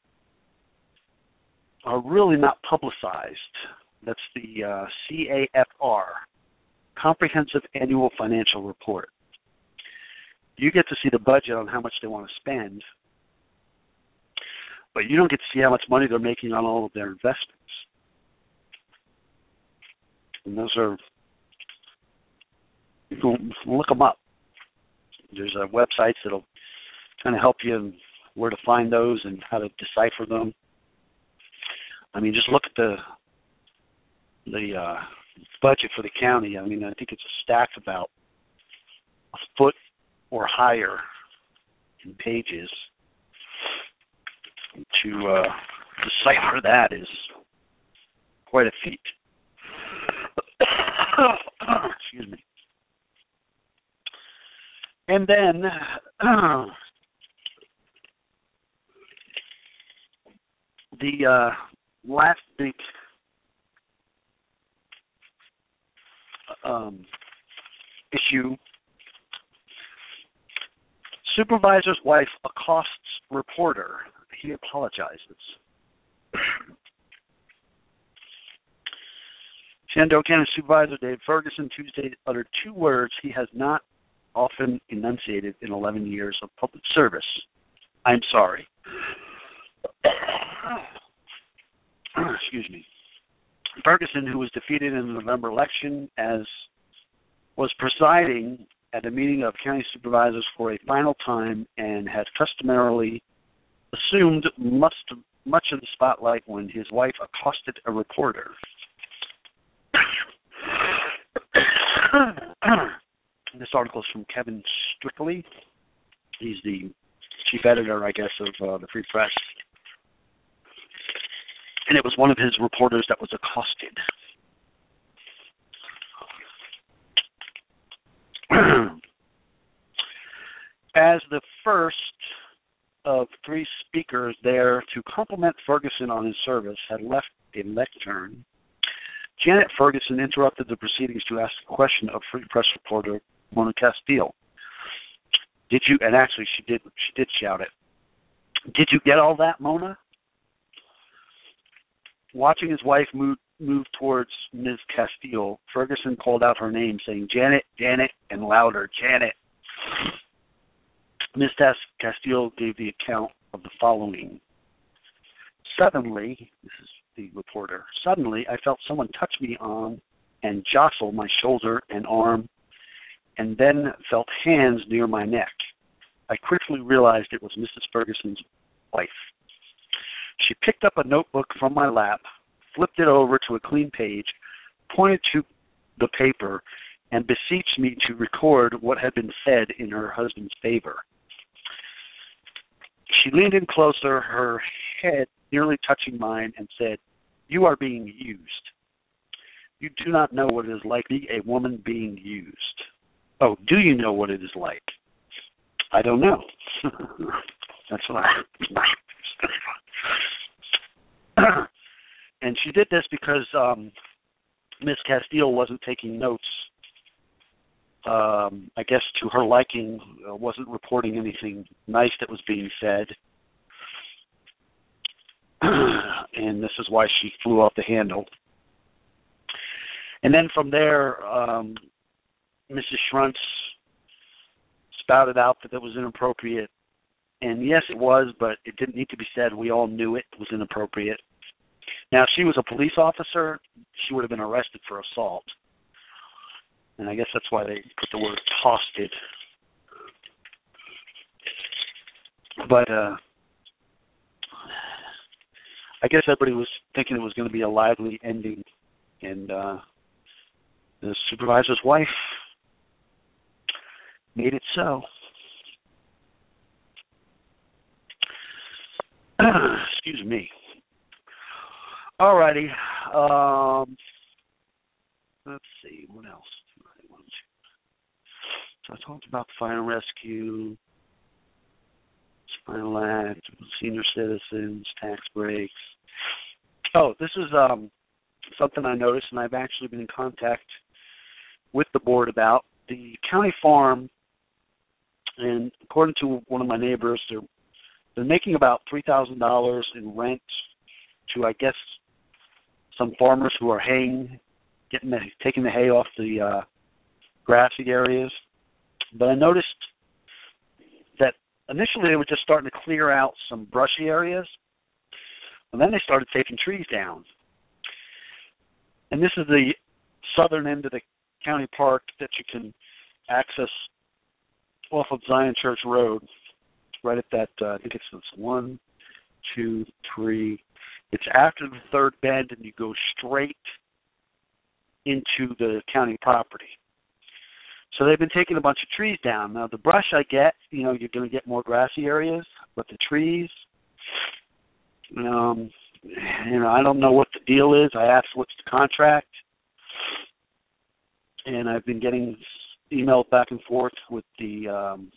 [SPEAKER 2] are really not publicized. That's the uh, C A F R, Comprehensive Annual Financial Report. You get to see the budget on how much they want to spend, but you don't get to see how much money they're making on all of their investments. And those are, you can look them up. There's uh, websites that'll kind of help you in where to find those and how to decipher them. I mean, just look at the the uh, budget for the county. I mean, I think it's stacked about a foot or higher in pages. To uh, decipher that is quite a feat. Excuse me. And then uh, the uh, last big um, issue, supervisor's wife accosts reporter. He apologizes. Shenandoah County Supervisor Dave Ferguson Tuesday uttered two words he has not often enunciated in eleven years of public service. I'm sorry. Excuse me. Ferguson, who was defeated in the November election, as was presiding at a meeting of county supervisors for a final time and had customarily assumed much, much of the spotlight when his wife accosted a reporter. This article is from Kevin Strickley. He's the chief editor, I guess, of uh, the Free Press. And it was one of his reporters that was accosted. As the first of three speakers there to compliment Ferguson on his service had left a lectern, Janet Ferguson interrupted the proceedings to ask a question of Free Press reporter Mona Castile. Did you, and actually she did, she did shout it, did you get all that, Mona? Watching his wife move, move towards Miz Castile, Ferguson called out her name, saying, Janet, Janet, and louder, Janet. Miz Castile gave the account of the following. Suddenly, this is the reporter, suddenly I felt someone touch me on and jostle my shoulder and arm, and then felt hands near my neck. I quickly realized it was Missus Ferguson's wife. She picked up a notebook from my lap, flipped it over to a clean page, pointed to the paper, and beseeched me to record what had been said in her husband's favor. She leaned in closer, her head nearly touching mine, and said, you are being used. You do not know what it is like to be a woman being used. Oh, do you know what it is like? I don't know. That's what I... And she did this because um, Miss Castile wasn't taking notes. Um, I guess to her liking, uh, wasn't reporting anything nice that was being said. And this is why she flew off the handle. And then from there, um, Missus Schruntz spouted out that it was inappropriate. And yes, it was, but it didn't need to be said. We all knew it was inappropriate. Now, if she was a police officer, she would have been arrested for assault. And I guess that's why they put the word accosted. But uh, I guess everybody was thinking it was going to be a lively ending. And uh, the supervisor's wife made it so. Excuse me. All righty. Um, let's see. What else? So I talked about the fire and rescue, Spinal Act, senior citizens, tax breaks. Oh, this is um, something I noticed, and I've actually been in contact with the board about. The county farm And according to one of my neighbors, they're they're making about three thousand dollars in rent to, I guess, some farmers who are haying, getting the, taking the hay off the uh, grassy areas. But I noticed that initially they were just starting to clear out some brushy areas, and then they started taking trees down. And this is the southern end of the county park that you can access off of Zion Church Road, right at that, uh, I think it's this one, two, three. It's after the third bend, and you go straight into the county property. So they've been taking a bunch of trees down. Now, the brush I get, you know, you're going to get more grassy areas, but the trees, um, you know, I don't know what the deal is. I asked what's the contract, and I've been getting emails back and forth with the um,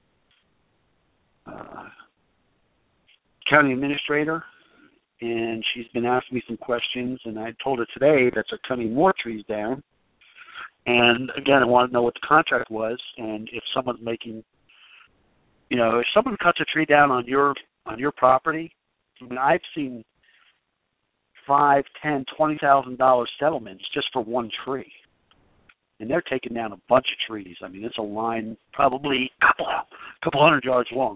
[SPEAKER 2] uh, county administrator, and she's been asking me some questions, and I told her today that they're cutting more trees down. And, again, I want to know what the contract was, and if someone's making, you know, if someone cuts a tree down on your on your property, I mean, I've seen five, ten, twenty thousand dollar settlements just for one tree, and they're taking down a bunch of trees. I mean, it's a line probably a couple, couple hundred yards long.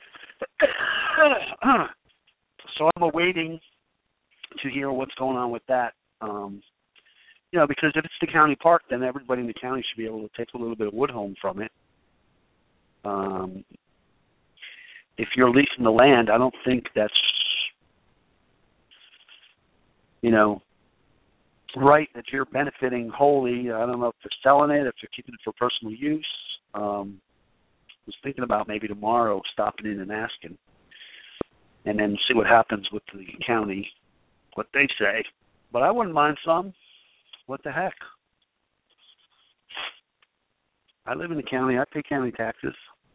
[SPEAKER 2] So I'm awaiting to hear what's going on with that. Um, you know, because if it's the county park, then everybody in the county should be able to take a little bit of wood home from it. Um, if you're leasing the land, I don't think that's, you know, right that you're benefiting wholly. I don't know if they're selling it, if they're keeping it for personal use. Um, I was thinking about maybe tomorrow stopping in and asking, and then see what happens with the county, what they say. But I wouldn't mind some. What the heck? I live in the county. I pay county taxes.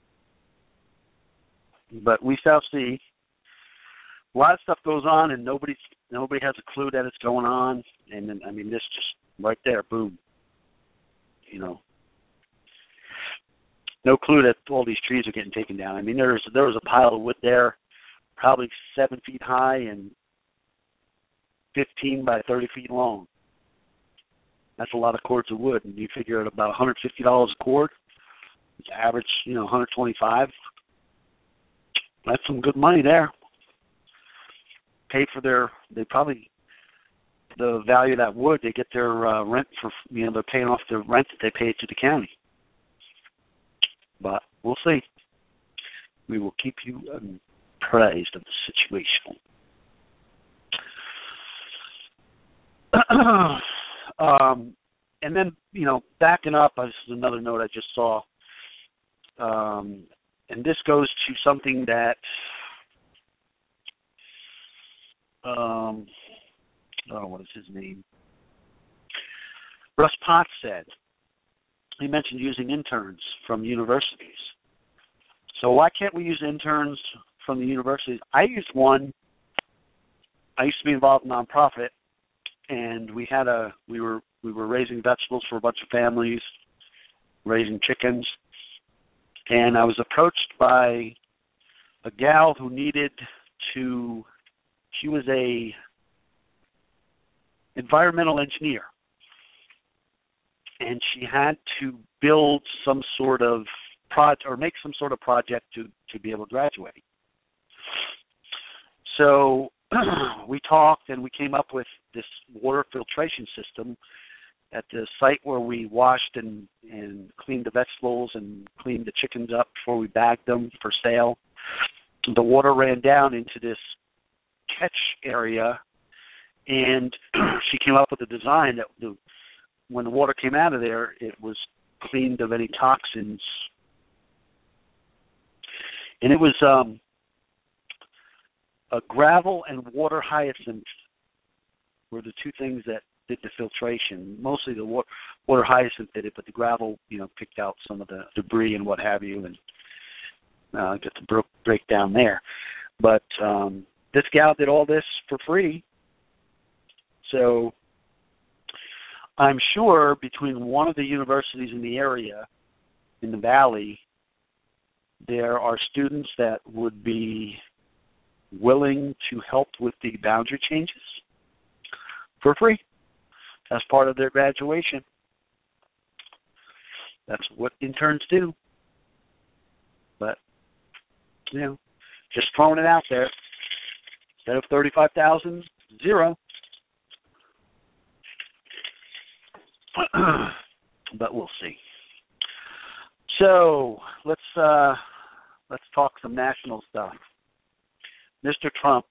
[SPEAKER 2] But we shall see. A lot of stuff goes on, and nobody's nobody has a clue that it's going on. And then, I mean, this just right there, boom. You know, no clue that all these trees are getting taken down. I mean, there's there was a pile of wood there, probably seven feet high and fifteen by thirty feet long. That's a lot of cords of wood, and you figure at about one hundred fifty dollars a cord. It's average, you know, one hundred twenty-five. That's some good money there. Pay for their, they probably, the value of that wood, they get their uh, rent for, you know, they're paying off the rent that they pay to the county. But we'll see. We will keep you apprised of the situation. Um, and then, you know, backing up, this is another note I just saw, um, and this goes to something that, um, oh, what is his name? Russ Potts said. He mentioned using interns from universities. So why can't we use interns from the universities? I used one. I used to be involved in a nonprofit. And we had a we were we were raising vegetables for a bunch of families, raising chickens, and I was approached by a gal who needed to. She was a environmental engineer, and she had to build some sort of project or make some sort of project to to be able to graduate. So we talked, and we came up with this water filtration system at the site where we washed and, and cleaned the vegetables and cleaned the chickens up before we bagged them for sale. The water ran down into this catch area, and she came up with a design that the, when the water came out of there, it was cleaned of any toxins. And it was um, a gravel and water hyacinth were the two things that did the filtration. Mostly the water, water hyacinth did it, but the gravel, you know, picked out some of the debris and what have you, and uh, got the bro- breakdown there. But um, this gal did all this for free. So I'm sure between one of the universities in the area, in the valley, there are students that would be willing to help with the boundary changes for free as part of their graduation. That's what interns do. But, you know, just throwing it out there. Instead of thirty-five thousand, zero. But we'll see. So let's uh, let's talk some national stuff. Mister Trump.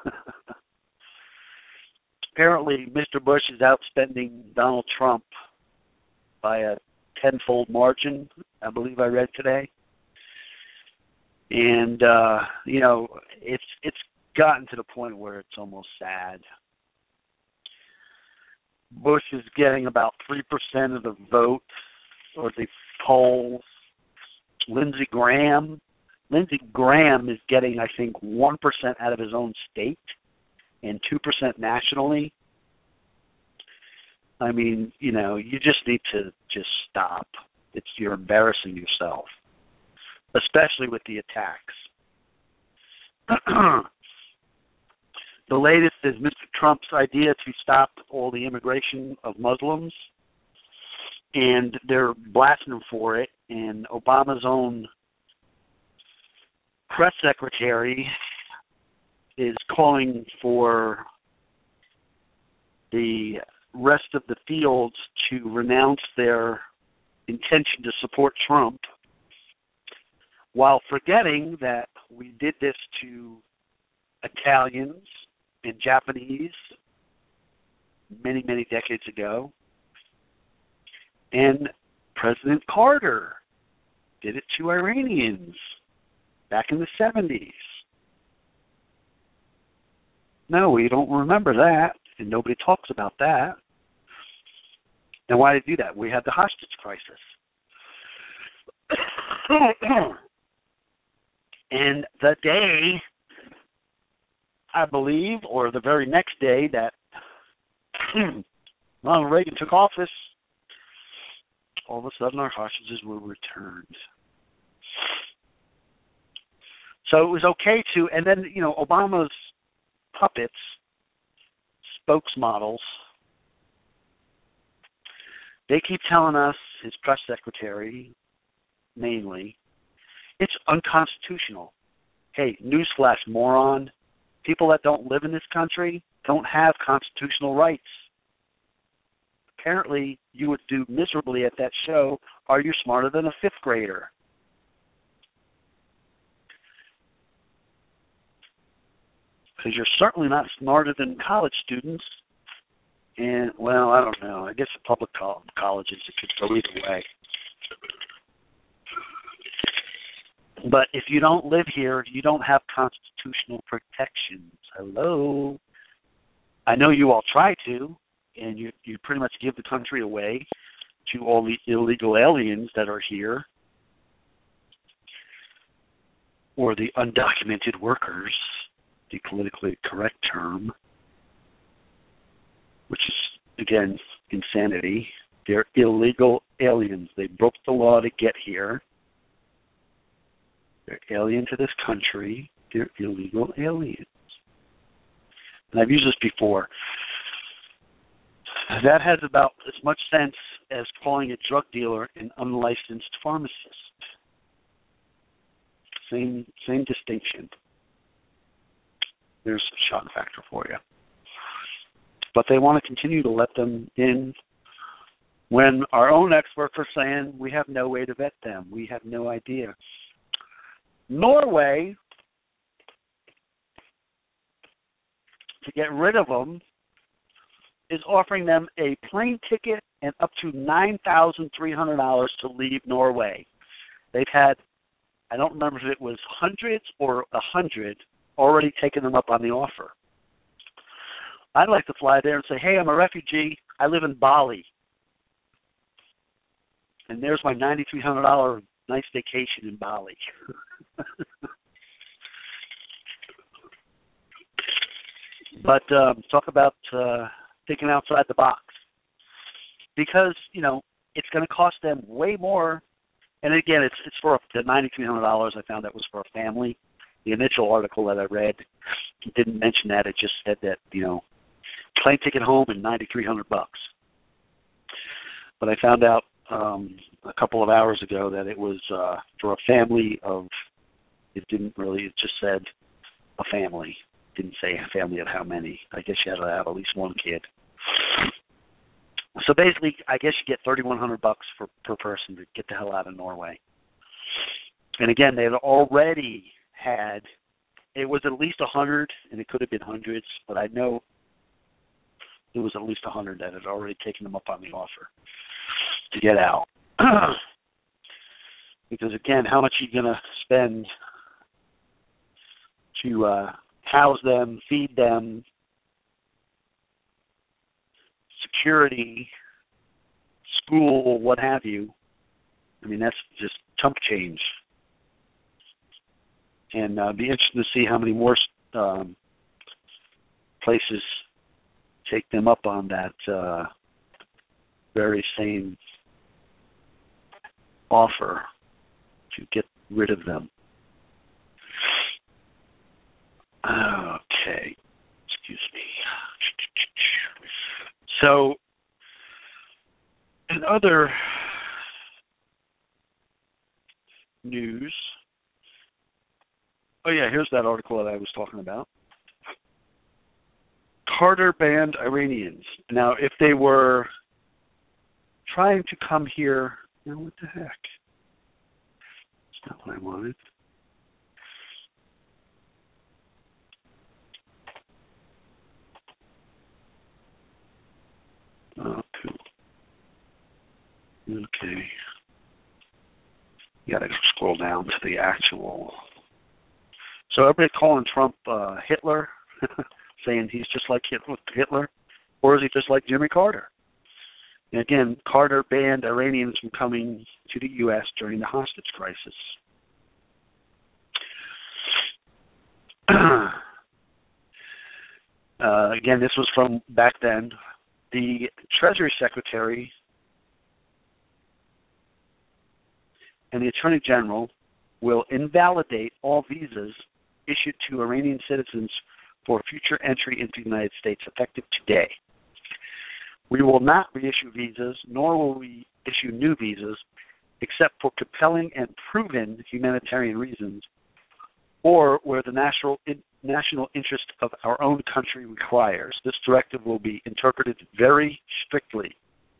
[SPEAKER 2] Apparently, Mister Bush is outspending Donald Trump by a tenfold margin, I believe I read today. And uh, you know, it's it's gotten to the point where it's almost sad. Bush is getting about three percent of the vote or the polls. Lindsey Graham, Lindsey Graham is getting, I think, one percent out of his own state and two percent nationally. I mean, you know, you just need to just stop. It's you're embarrassing yourself, especially with the attacks. The latest is Mister Trump's idea to stop all the immigration of Muslims, and they're blasting him for it. And Obama's own press secretary is calling for the rest of the fields to renounce their intention to support Trump, while forgetting that we did this to Italians and Japanese many, many decades ago. And President Carter did it to Iranians back in the seventies. No, we don't remember that, and nobody talks about that. And why did they do that? We had the hostage crisis. And the day, I believe, or the very next day that Ronald Reagan took office, all of a sudden our hostages were returned. So it was okay to, and then, you know, Obama's puppets, spokesmodels, they keep telling us, his press secretary mainly, it's unconstitutional. Hey, newsflash, moron. People that don't live in this country don't have constitutional rights. Apparently, you would do miserably at that show, Are You Smarter Than a Fifth Grader? Because you're certainly not smarter than college students. And, well, I don't know. I guess the public co- colleges, it could go either way. But if you don't live here, you don't have constitutional protections. Hello? I know you all try to, and you, you pretty much give the country away to all the illegal aliens that are here, or the undocumented workers, the politically correct term, which is, again, insanity. They're illegal aliens. They broke the law to get here. They're alien to this country. They're illegal aliens. And I've used this before. That has about as much sense as calling a drug dealer an unlicensed pharmacist. Same same distinction. There's a shock factor for you. But they want to continue to let them in when our own experts are saying we have no way to vet them. We have no idea. Norway, to get rid of them, is offering them a plane ticket and up to nine thousand three hundred dollars to leave Norway. They've had, I don't remember if it was hundreds or a hundred, already taken them up on the offer. I'd like to fly there and say, hey, I'm a refugee. I live in Bali. And there's my nine thousand three hundred dollars nice vacation in Bali. But um, talk about uh, thinking outside the box. Because, you know, it's going to cost them way more And again, it's it's for the ninety-three hundred dollars. I found that was for a family. The initial article that I read didn't mention that. It just said that, you know, plane ticket home and ninety-three hundred bucks. But I found out um, a couple of hours ago that it was uh, for a family of. It didn't really. It just said a family. It didn't say a family of how many. I guess you had to have at least one kid. So basically, I guess you get thirty-one hundred bucks for per person to get the hell out of Norway. And again, they had already had. It was at least a hundred, and it could have been hundreds, but I know it was at least a hundred that had already taken them up on the offer to get out. Because again, how much are you going to spend to uh, house them, feed them, security, school, what have you? I mean, that's just chump change. And uh, be interesting to see how many more um, places take them up on that uh, very same offer to get rid of them. Okay, excuse me. So, in other news, oh yeah, here's that article that I was talking about. Carter banned Iranians. Now, if they were trying to come here, now what the heck? That's not what I wanted. Oh, cool. Okay. You gotta scroll down to the actual. So everybody calling Trump uh, Hitler, saying he's just like Hitler, or is he just like Jimmy Carter? And again, Carter banned Iranians from coming to the U S during the hostage crisis. uh, again, this was from back then. The Treasury Secretary and the Attorney General will invalidate all visas issued to Iranian citizens for future entry into the United States effective today. We will not reissue visas, nor will we issue new visas, except for compelling and proven humanitarian reasons, or where the national in, national interest of our own country requires. This directive will be interpreted very strictly.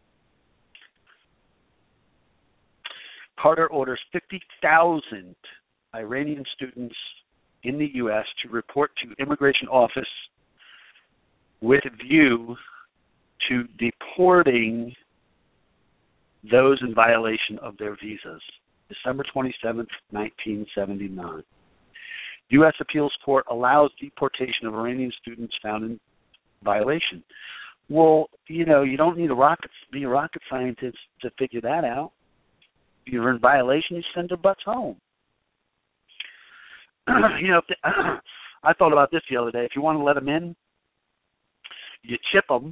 [SPEAKER 2] Carter orders fifty thousand Iranian students in the U S to report to immigration office with a view to deporting those in violation of their visas. December twenty-seventh, nineteen seventy-nine. U S Appeals Court allows deportation of Iranian students found in violation. Well, you know, you don't need a rocket, be a rocket scientist to figure that out. If you're in violation, you send their butts home. you know, if they, I thought about this the other day. If you want to let them in, you chip them,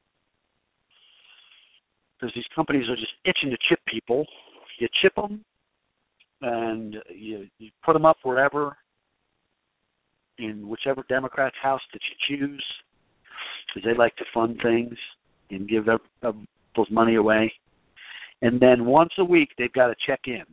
[SPEAKER 2] because these companies are just itching to chip people. You chip them, and you, you put them up wherever, in whichever Democrat's house that you choose, because they like to fund things and give people's money away. And then once a week, they've got to check in.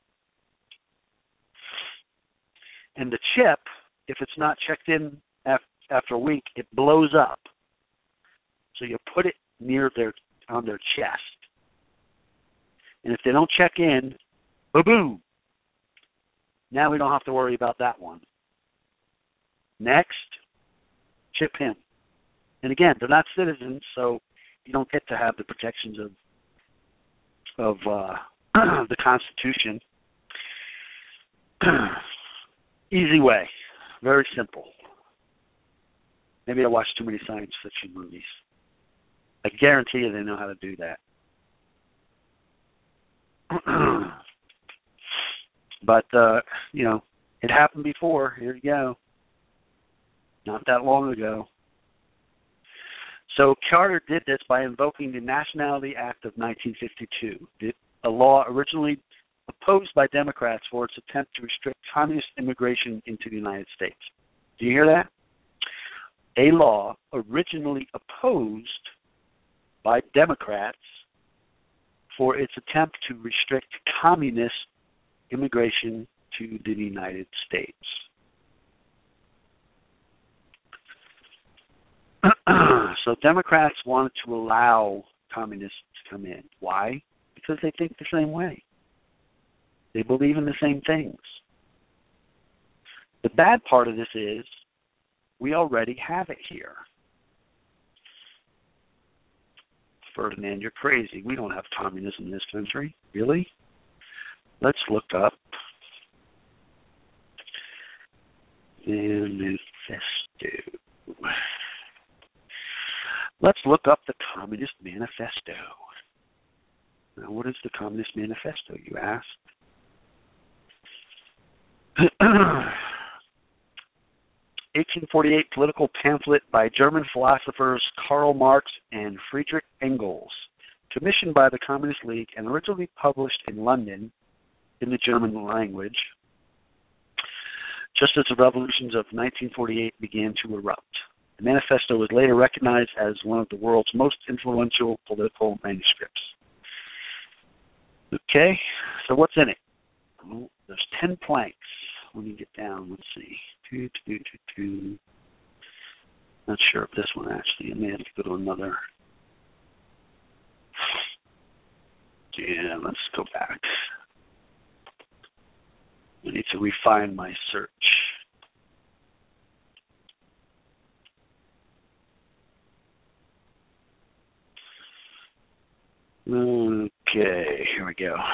[SPEAKER 2] And the chip, if it's not checked in after a week, it blows up. So you put it near their on their chest. And if they don't check in, ba-boom. Now we don't have to worry about that one. Next, chip him. And again, they're not citizens, so you don't get to have the protections of of uh, the Constitution. Easy way. Very simple. Maybe I watch too many science fiction movies. I guarantee you they know how to do that. But, uh, you know, it happened before. Here you go. Not that long ago. So Carter did this by invoking the Nationality Act of nineteen fifty-two, a law originally opposed by Democrats for its attempt to restrict communist immigration into the United States. Do you hear that? A law originally opposed by Democrats for its attempt to restrict communist immigration to the United States. So Democrats wanted to allow communists to come in. Why? Because they think the same way. They believe in the same things. The bad part of this is we already have it here. Ferdinand, you're crazy. We don't have communism in this country. Really? Let's look up Manifesto. Let's look up the Communist Manifesto. Now, what is the Communist Manifesto, you ask? eighteen forty-eight political pamphlet by German philosophers Karl Marx and Friedrich Engels, commissioned by the Communist League and originally published in London in the German language, just as the revolutions of nineteen forty-eight began to erupt. The manifesto was later recognized as one of the world's most influential political manuscripts. Okay, so what's in it? Well, there's ten planks. Let me get down. Let's see. Two, two, two, two. Not sure if this one actually. I may have to go to another. Yeah, let's go back. I need to refine my search. Okay, here we go.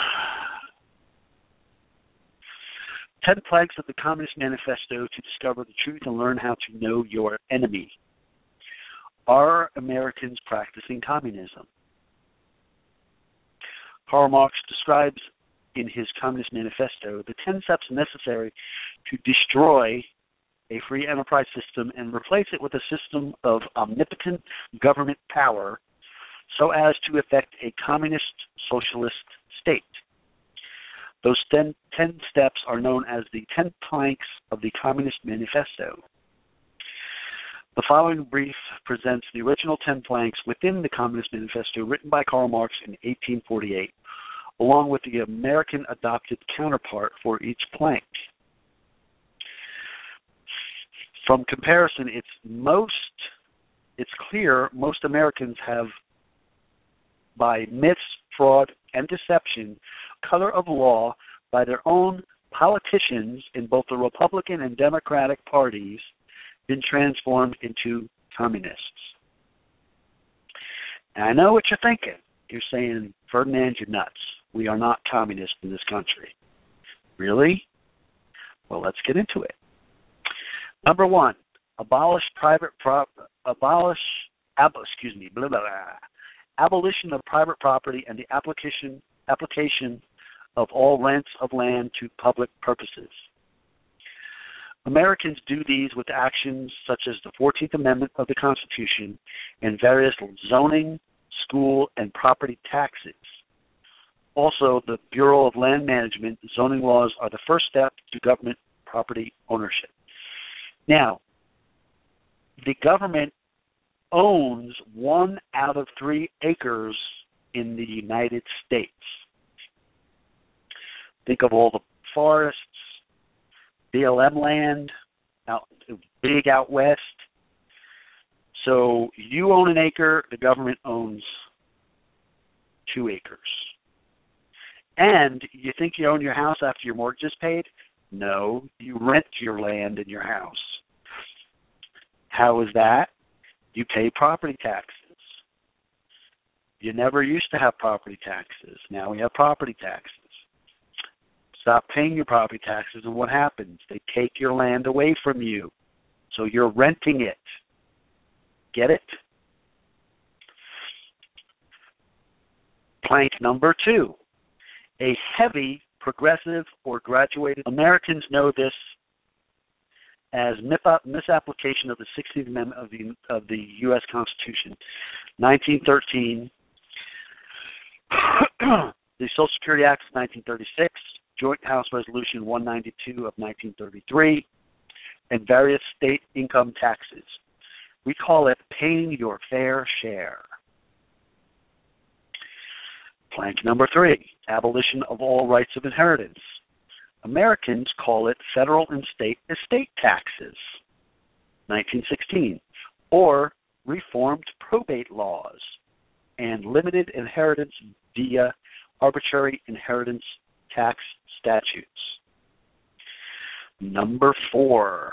[SPEAKER 2] Ten planks of the Communist Manifesto to discover the truth and learn how to know your enemy. Are Americans practicing communism? Karl Marx describes in his Communist Manifesto the ten steps necessary to destroy a free enterprise system and replace it with a system of omnipotent government power so as to effect a communist socialist state. Those ten, ten steps are known as the ten planks of the Communist Manifesto. The following brief presents the original ten planks within the Communist Manifesto written by Karl Marx in eighteen forty-eight, along with the American adopted counterpart for each plank. From comparison, it's most it's clear most Americans have, by myths, fraud, and deception, color of law by their own politicians in both the Republican and Democratic parties, been transformed into communists. And I know what you're thinking. You're saying, Ferdinand, you're nuts. We are not communists in this country. Really? Well, let's get into it. Number one, abolish private prop, abolish, ab, excuse me, blah, blah, blah. Abolition of private property and the application application of all rents of land to public purposes. Americans do these with actions such as the fourteenth Amendment of the Constitution and various zoning, school, and property taxes. Also, the Bureau of Land Management zoning laws are the first step to government property ownership. Now, the government owns one out of three acres in the United States. Think of all the forests, B L M land, out, big out west. So you own an acre, the government owns two acres. And you think you own your house after your mortgage is paid? No, you rent your land and your house. How is that? You pay property taxes. You never used to have property taxes. Now we have property taxes. Stop paying your property taxes, and what happens? They take your land away from you. So you're renting it. Get it? Plank number two. A heavy, progressive, or graduated. Americans know this as misapplication of the sixteenth Amendment of the of the U S Constitution, nineteen thirteen. the Social Security Act of nineteen thirty-six, Joint House Resolution one ninety-two of nineteen thirty-three, and various state income taxes. We call it paying your fair share. Plank number three, abolition of all rights of inheritance. Americans call it federal and state estate taxes, nineteen sixteen, or reformed probate laws and limited inheritance via arbitrary inheritance tax statutes. Number four,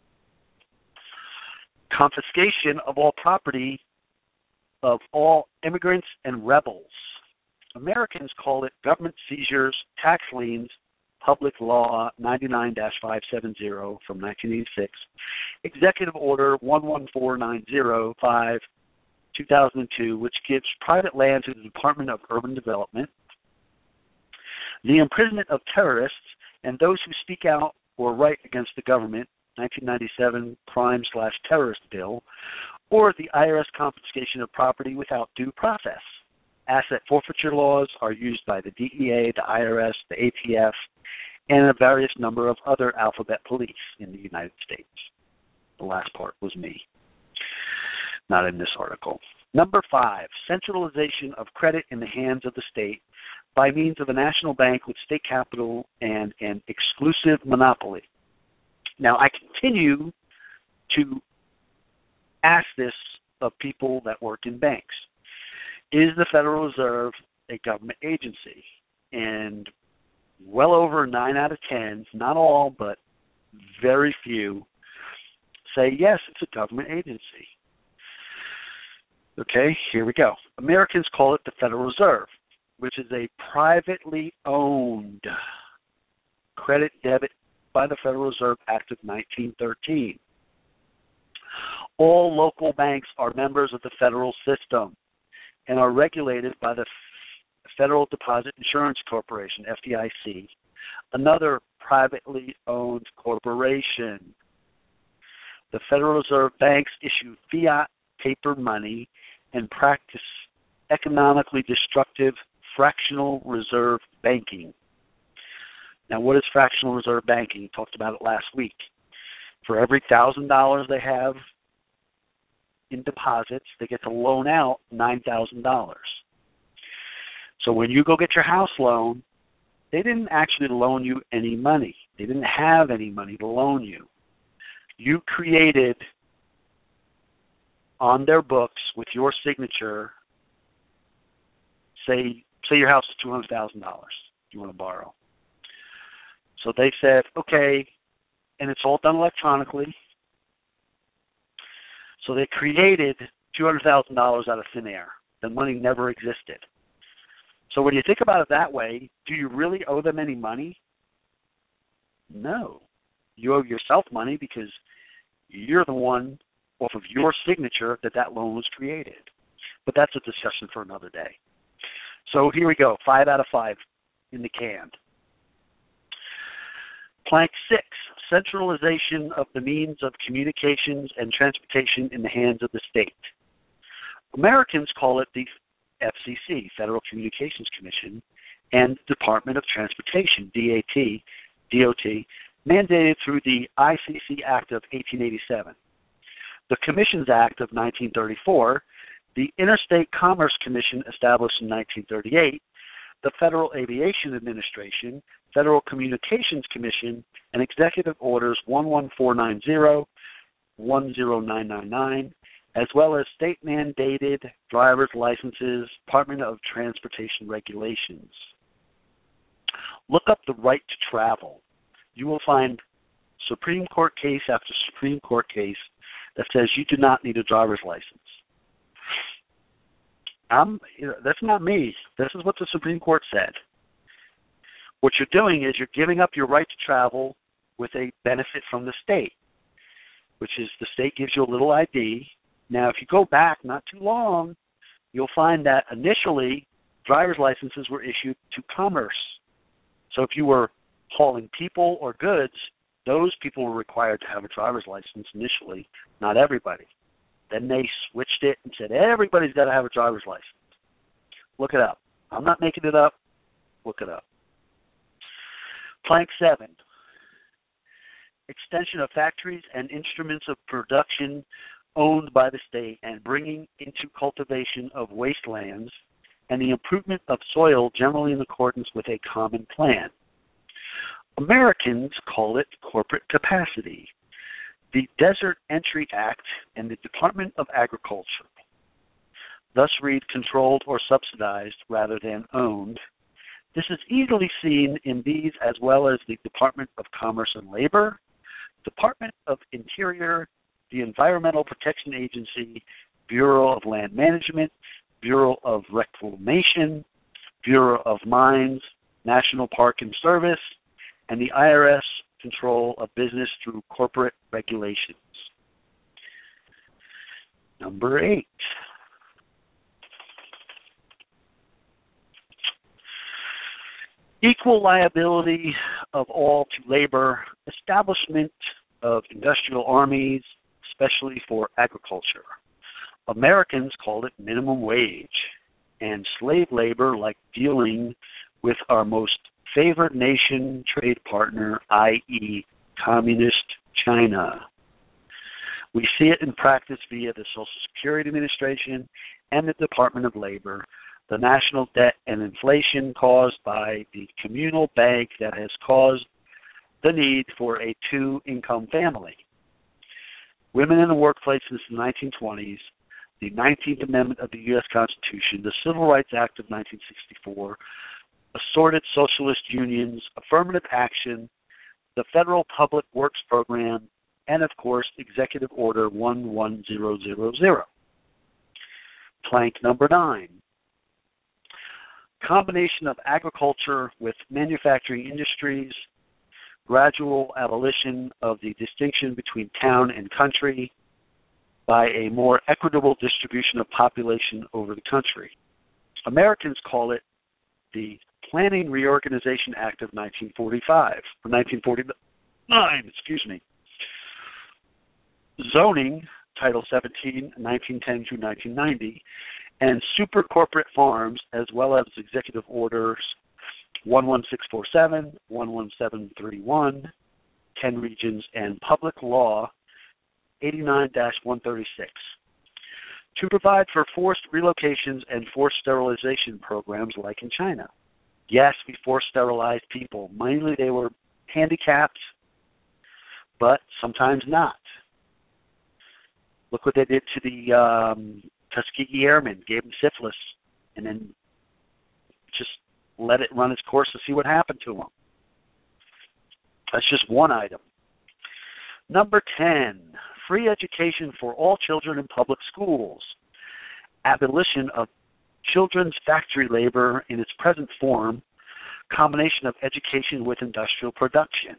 [SPEAKER 2] confiscation of all property of all immigrants and rebels. Americans call it government seizures, tax liens, Public Law ninety-nine dash five seventy from nineteen eighty-six, Executive Order one one four nine zero five, two thousand two, which gives private land to the Department of Urban Development, the imprisonment of terrorists and those who speak out or write against the government, nineteen ninety-seven Crime slash Terrorist Bill, or the I R S confiscation of property without due process. Asset forfeiture laws are used by the D E A, the I R S, the A T F, and a various number of other alphabet police in the United States. The last part was me, not in this article. Number five, centralization of credit in the hands of the state by means of a national bank with state capital and an exclusive monopoly. Now, I continue to ask this of people that work in banks. Is the Federal Reserve a government agency? And well over nine out of ten, not all, but very few, say yes, it's a government agency. Okay, here we go. Americans call it the Federal Reserve, which is a privately owned credit debit by the Federal Reserve Act of nineteen thirteen. All local banks are members of the federal system and are regulated by the Federal Deposit Insurance Corporation, F D I C, another privately owned corporation. The Federal Reserve banks issue fiat paper money and practice economically destructive fractional reserve banking. Now, what is fractional reserve banking? We talked about it last week. For every one thousand dollars they have in deposits, they get to loan out nine thousand dollars. So when you go get your house loan, they didn't actually loan you any money. They didn't have any money to loan you. You created on their books with your signature, say say your house is two hundred thousand dollars you want to borrow. So they said, okay, and it's all done electronically. So they created two hundred thousand dollars out of thin air. The money never existed. So when you think about it that way, do you really owe them any money? No. You owe yourself money because you're the one off of your signature that that loan was created. But that's a discussion for another day. So here we go, five out of five in the can. Plank six, centralization of the means of communications and transportation in the hands of the state. Americans call it the F C C, Federal Communications Commission, and Department of Transportation, D A T, D O T, mandated through the I C C Act of eighteen eighty-seven. The Commissions Act of nineteen thirty-four, the Interstate Commerce Commission established in nineteen thirty-eight, the Federal Aviation Administration, Federal Communications Commission, and Executive Orders one one four nine zero, one zero nine nine nine, as well as state-mandated driver's licenses, Department of Transportation regulations. Look up the right to travel. You will find Supreme Court case after Supreme Court case that says you do not need a driver's license. I'm, you know, that's not me. This is what the Supreme Court said. What you're doing is you're giving up your right to travel with a benefit from the state, which is the state gives you a little I D. Now, if you go back not too long, you'll find that initially driver's licenses were issued to commerce. So if you were hauling people or goods, those people were required to have a driver's license initially, not everybody. Then they switched it and said everybody's got to have a driver's license. Look it up. I'm not making it up. look it up. Plank seven, extension of factories and instruments of production owned by the state and bringing into cultivation of wastelands and the improvement of soil generally in accordance with a common plan. Americans call it corporate capacity. The Desert Entry Act and the Department of Agriculture thus read controlled or subsidized rather than owned. This is easily seen in these as well as the Department of Commerce and Labor, Department of Interior, the Environmental Protection Agency, Bureau of Land Management, Bureau of Reclamation, Bureau of Mines, National Park and Service, and the I R S control of business through corporate regulations. Number eight. Equal liability of all to labor, establishment of industrial armies, especially for agriculture. Americans called it minimum wage, and slave labor like dealing with our most favored nation trade partner, that is. Communist China. We see it in practice via the Social Security Administration and the Department of Labor, the national debt and inflation caused by the communal bank that has caused the need for a two-income family. Women in the workplace since the nineteen twenties, the nineteenth Amendment of the U S Constitution, the Civil Rights Act of nineteen sixty-four, assorted socialist unions, affirmative action, the Federal Public Works Program, and, of course, Executive Order one one zero zero zero. Plank number nine. Combination of agriculture with manufacturing industries, gradual abolition of the distinction between town and country by a more equitable distribution of population over the country. Americans call it the Planning Reorganization Act of nineteen forty-five, or nineteen forty-nine, excuse me. Zoning, Title seventeen, nineteen ten through nineteen ninety, and super corporate farms, as well as Executive Orders one one six four seven, one one seven three one, ten regions, and Public Law eighty-nine dash one thirty-six. To provide for forced relocations and forced sterilization programs like in China. Yes, we forced sterilized people. Mainly they were handicapped, but sometimes not. Look what they did to the um, Tuskegee Airmen, gave them syphilis, and then just let it run its course to see what happened to them. That's just one item. Number ten, free education for all children in public schools. Abolition of children's factory labor in its present form, combination of education with industrial production.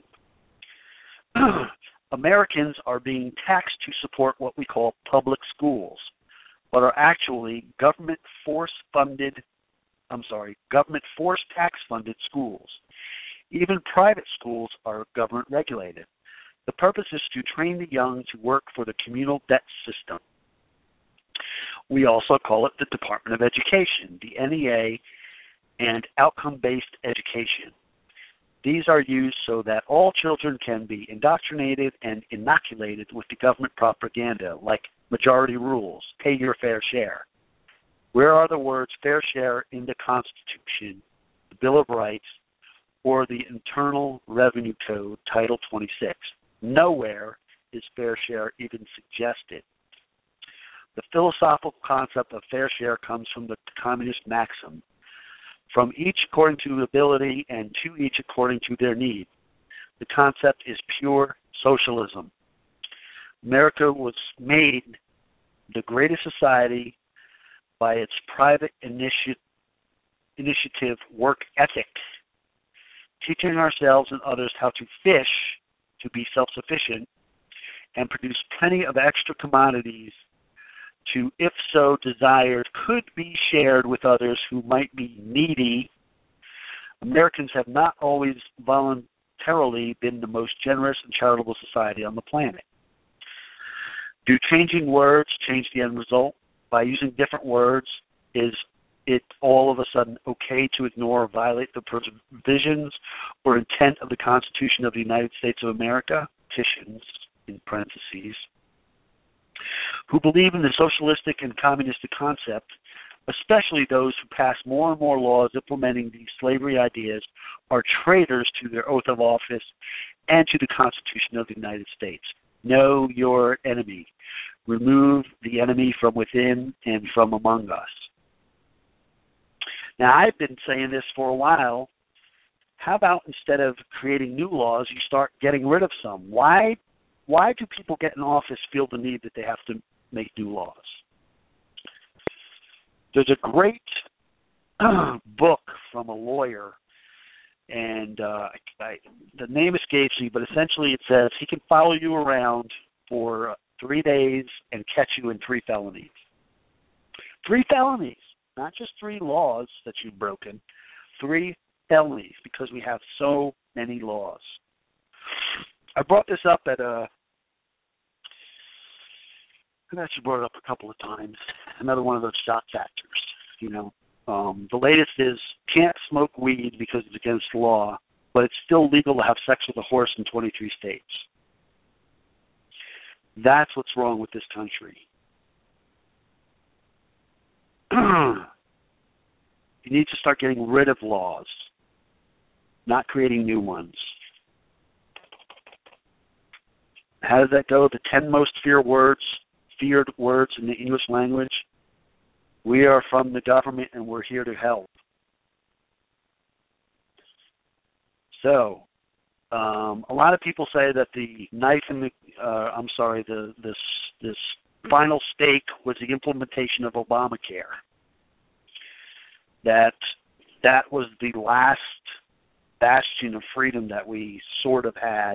[SPEAKER 2] Americans are being taxed to support what we call public schools, but are actually government force-funded, I'm sorry, government force tax-funded schools. Even private schools are government regulated. The purpose is to train the young to work for the communal debt system. We also call it the Department of Education, the N E A, and outcome-based education. These are used so that all children can be indoctrinated and inoculated with the government propaganda, like majority rules, pay your fair share. Where are the words fair share in the Constitution, the Bill of Rights, or the Internal Revenue Code, Title twenty-six? Nowhere is fair share even suggested. The philosophical concept of fair share comes from the communist maxim, from each according to ability and to each according to their need. The concept is pure socialism. America was made the greatest society by its private initi- initiative work ethic, teaching ourselves and others how to fish to be self-sufficient and produce plenty of extra commodities to, if so desired, could be shared with others who might be needy. Americans have not always voluntarily been the most generous and charitable society on the planet. Do changing words change the end result? By using different words is it all of a sudden okay to ignore or violate the provisions or intent of the Constitution of the United States of America, petitions, in parentheses, who believe in the socialistic and communistic concept, especially those who pass more and more laws implementing these slavery ideas, are traitors to their oath of office and to the Constitution of the United States. Know your enemy. Remove the enemy from within and from among us. Now, I've been saying this for a while. How about instead of creating new laws, you start getting rid of some? Why, why do people get in office feel the need that they have to make new laws? There's a great uh, book from a lawyer, and uh, I, the name escapes me, but essentially it says he can follow you around for three days and catch you in three felonies. Three felonies, not just three laws that you've broken, three felonies, because we have so many laws. I brought this up at a, I've actually brought it up a couple of times, another one of those shock factors, you know. Um, the latest is can't smoke weed because it's against the law, but it's still legal to have sex with a horse in twenty-three states. That's what's wrong with this country. You need to start getting rid of laws, not creating new ones. How does that go? The ten most feared words, feared words in the English language. We are from the government and we're here to help. So, um, a lot of people say that the knife in the, uh, I'm sorry, the this this final stake was the implementation of Obamacare. That that was the last bastion of freedom that we sort of had.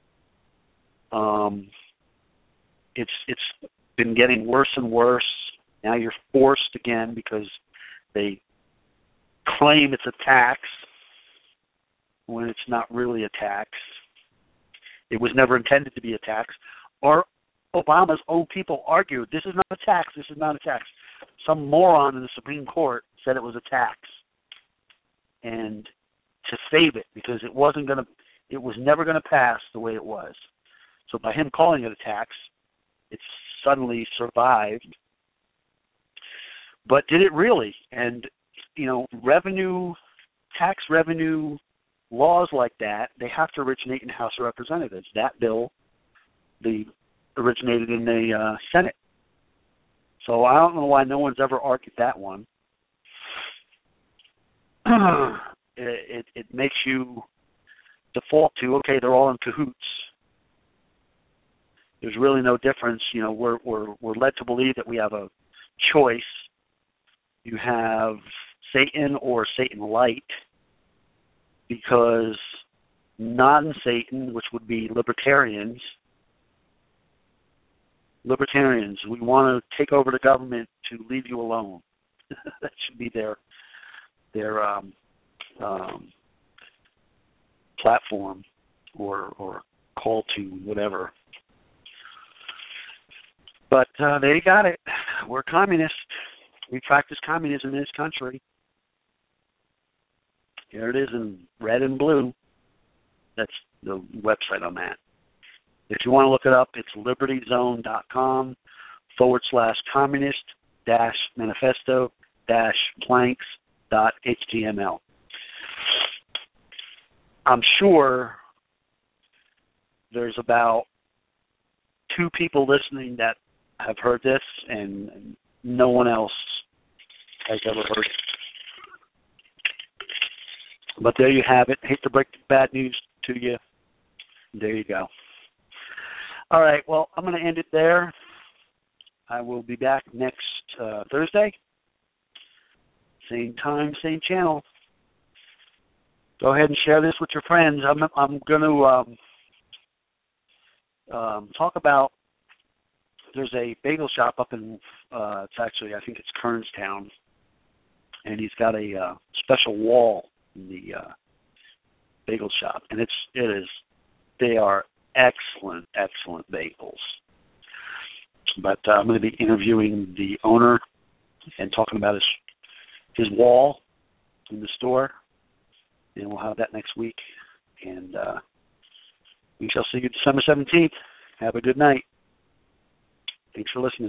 [SPEAKER 2] Um, it's it's been getting worse and worse. Now you're forced again because they claim it's a tax when it's not really a tax. It was never intended to be a tax. Or Obama's own people argued, this is not a tax, this is not a tax. Some moron in the Supreme Court said it was a tax. And to save it, because it wasn't going to, it was never going to pass the way it was. So by him calling it a tax, it's suddenly survived. But did it really? And, you know, revenue, tax revenue laws like that, they have to originate in the House of Representatives. That bill, the originated in the uh, Senate. So I don't know why no one's ever argued that one. it, it, it makes you default to, okay, they're all in cahoots. There's really no difference. You know, we're we're we're led to believe that we have a choice. You have Satan or Satan light, because non-Satan, which would be libertarians, libertarians, we want to take over the government to leave you alone. That should be their their um, um, platform or or call to whatever. But uh, they got it. We're communists. We practice communism in this country. Here it is in red and blue. That's the website I'm at. If you want to look it up, it's libertyzone.com forward slash communist dash manifesto dash planks dot html. I'm sure there's about two people listening that have heard this, and no one else has ever heard it. But there you have it. Hate to break the bad news to you. There you go. All right, well, I'm going to end it there. I will be back next uh, Thursday. Same time, same channel. Go ahead and share this with your friends. I'm, I'm going to um, um, talk about, there's a bagel shop up in, uh, it's actually, I think it's Kernstown, and he's got a uh, special wall in the uh, bagel shop, and it's, it is, they are excellent, excellent bagels. But uh, I'm going to be interviewing the owner and talking about his his wall in the store, and we'll have that next week. And uh, we shall see you December seventeenth. Have a good night. Thanks for listening.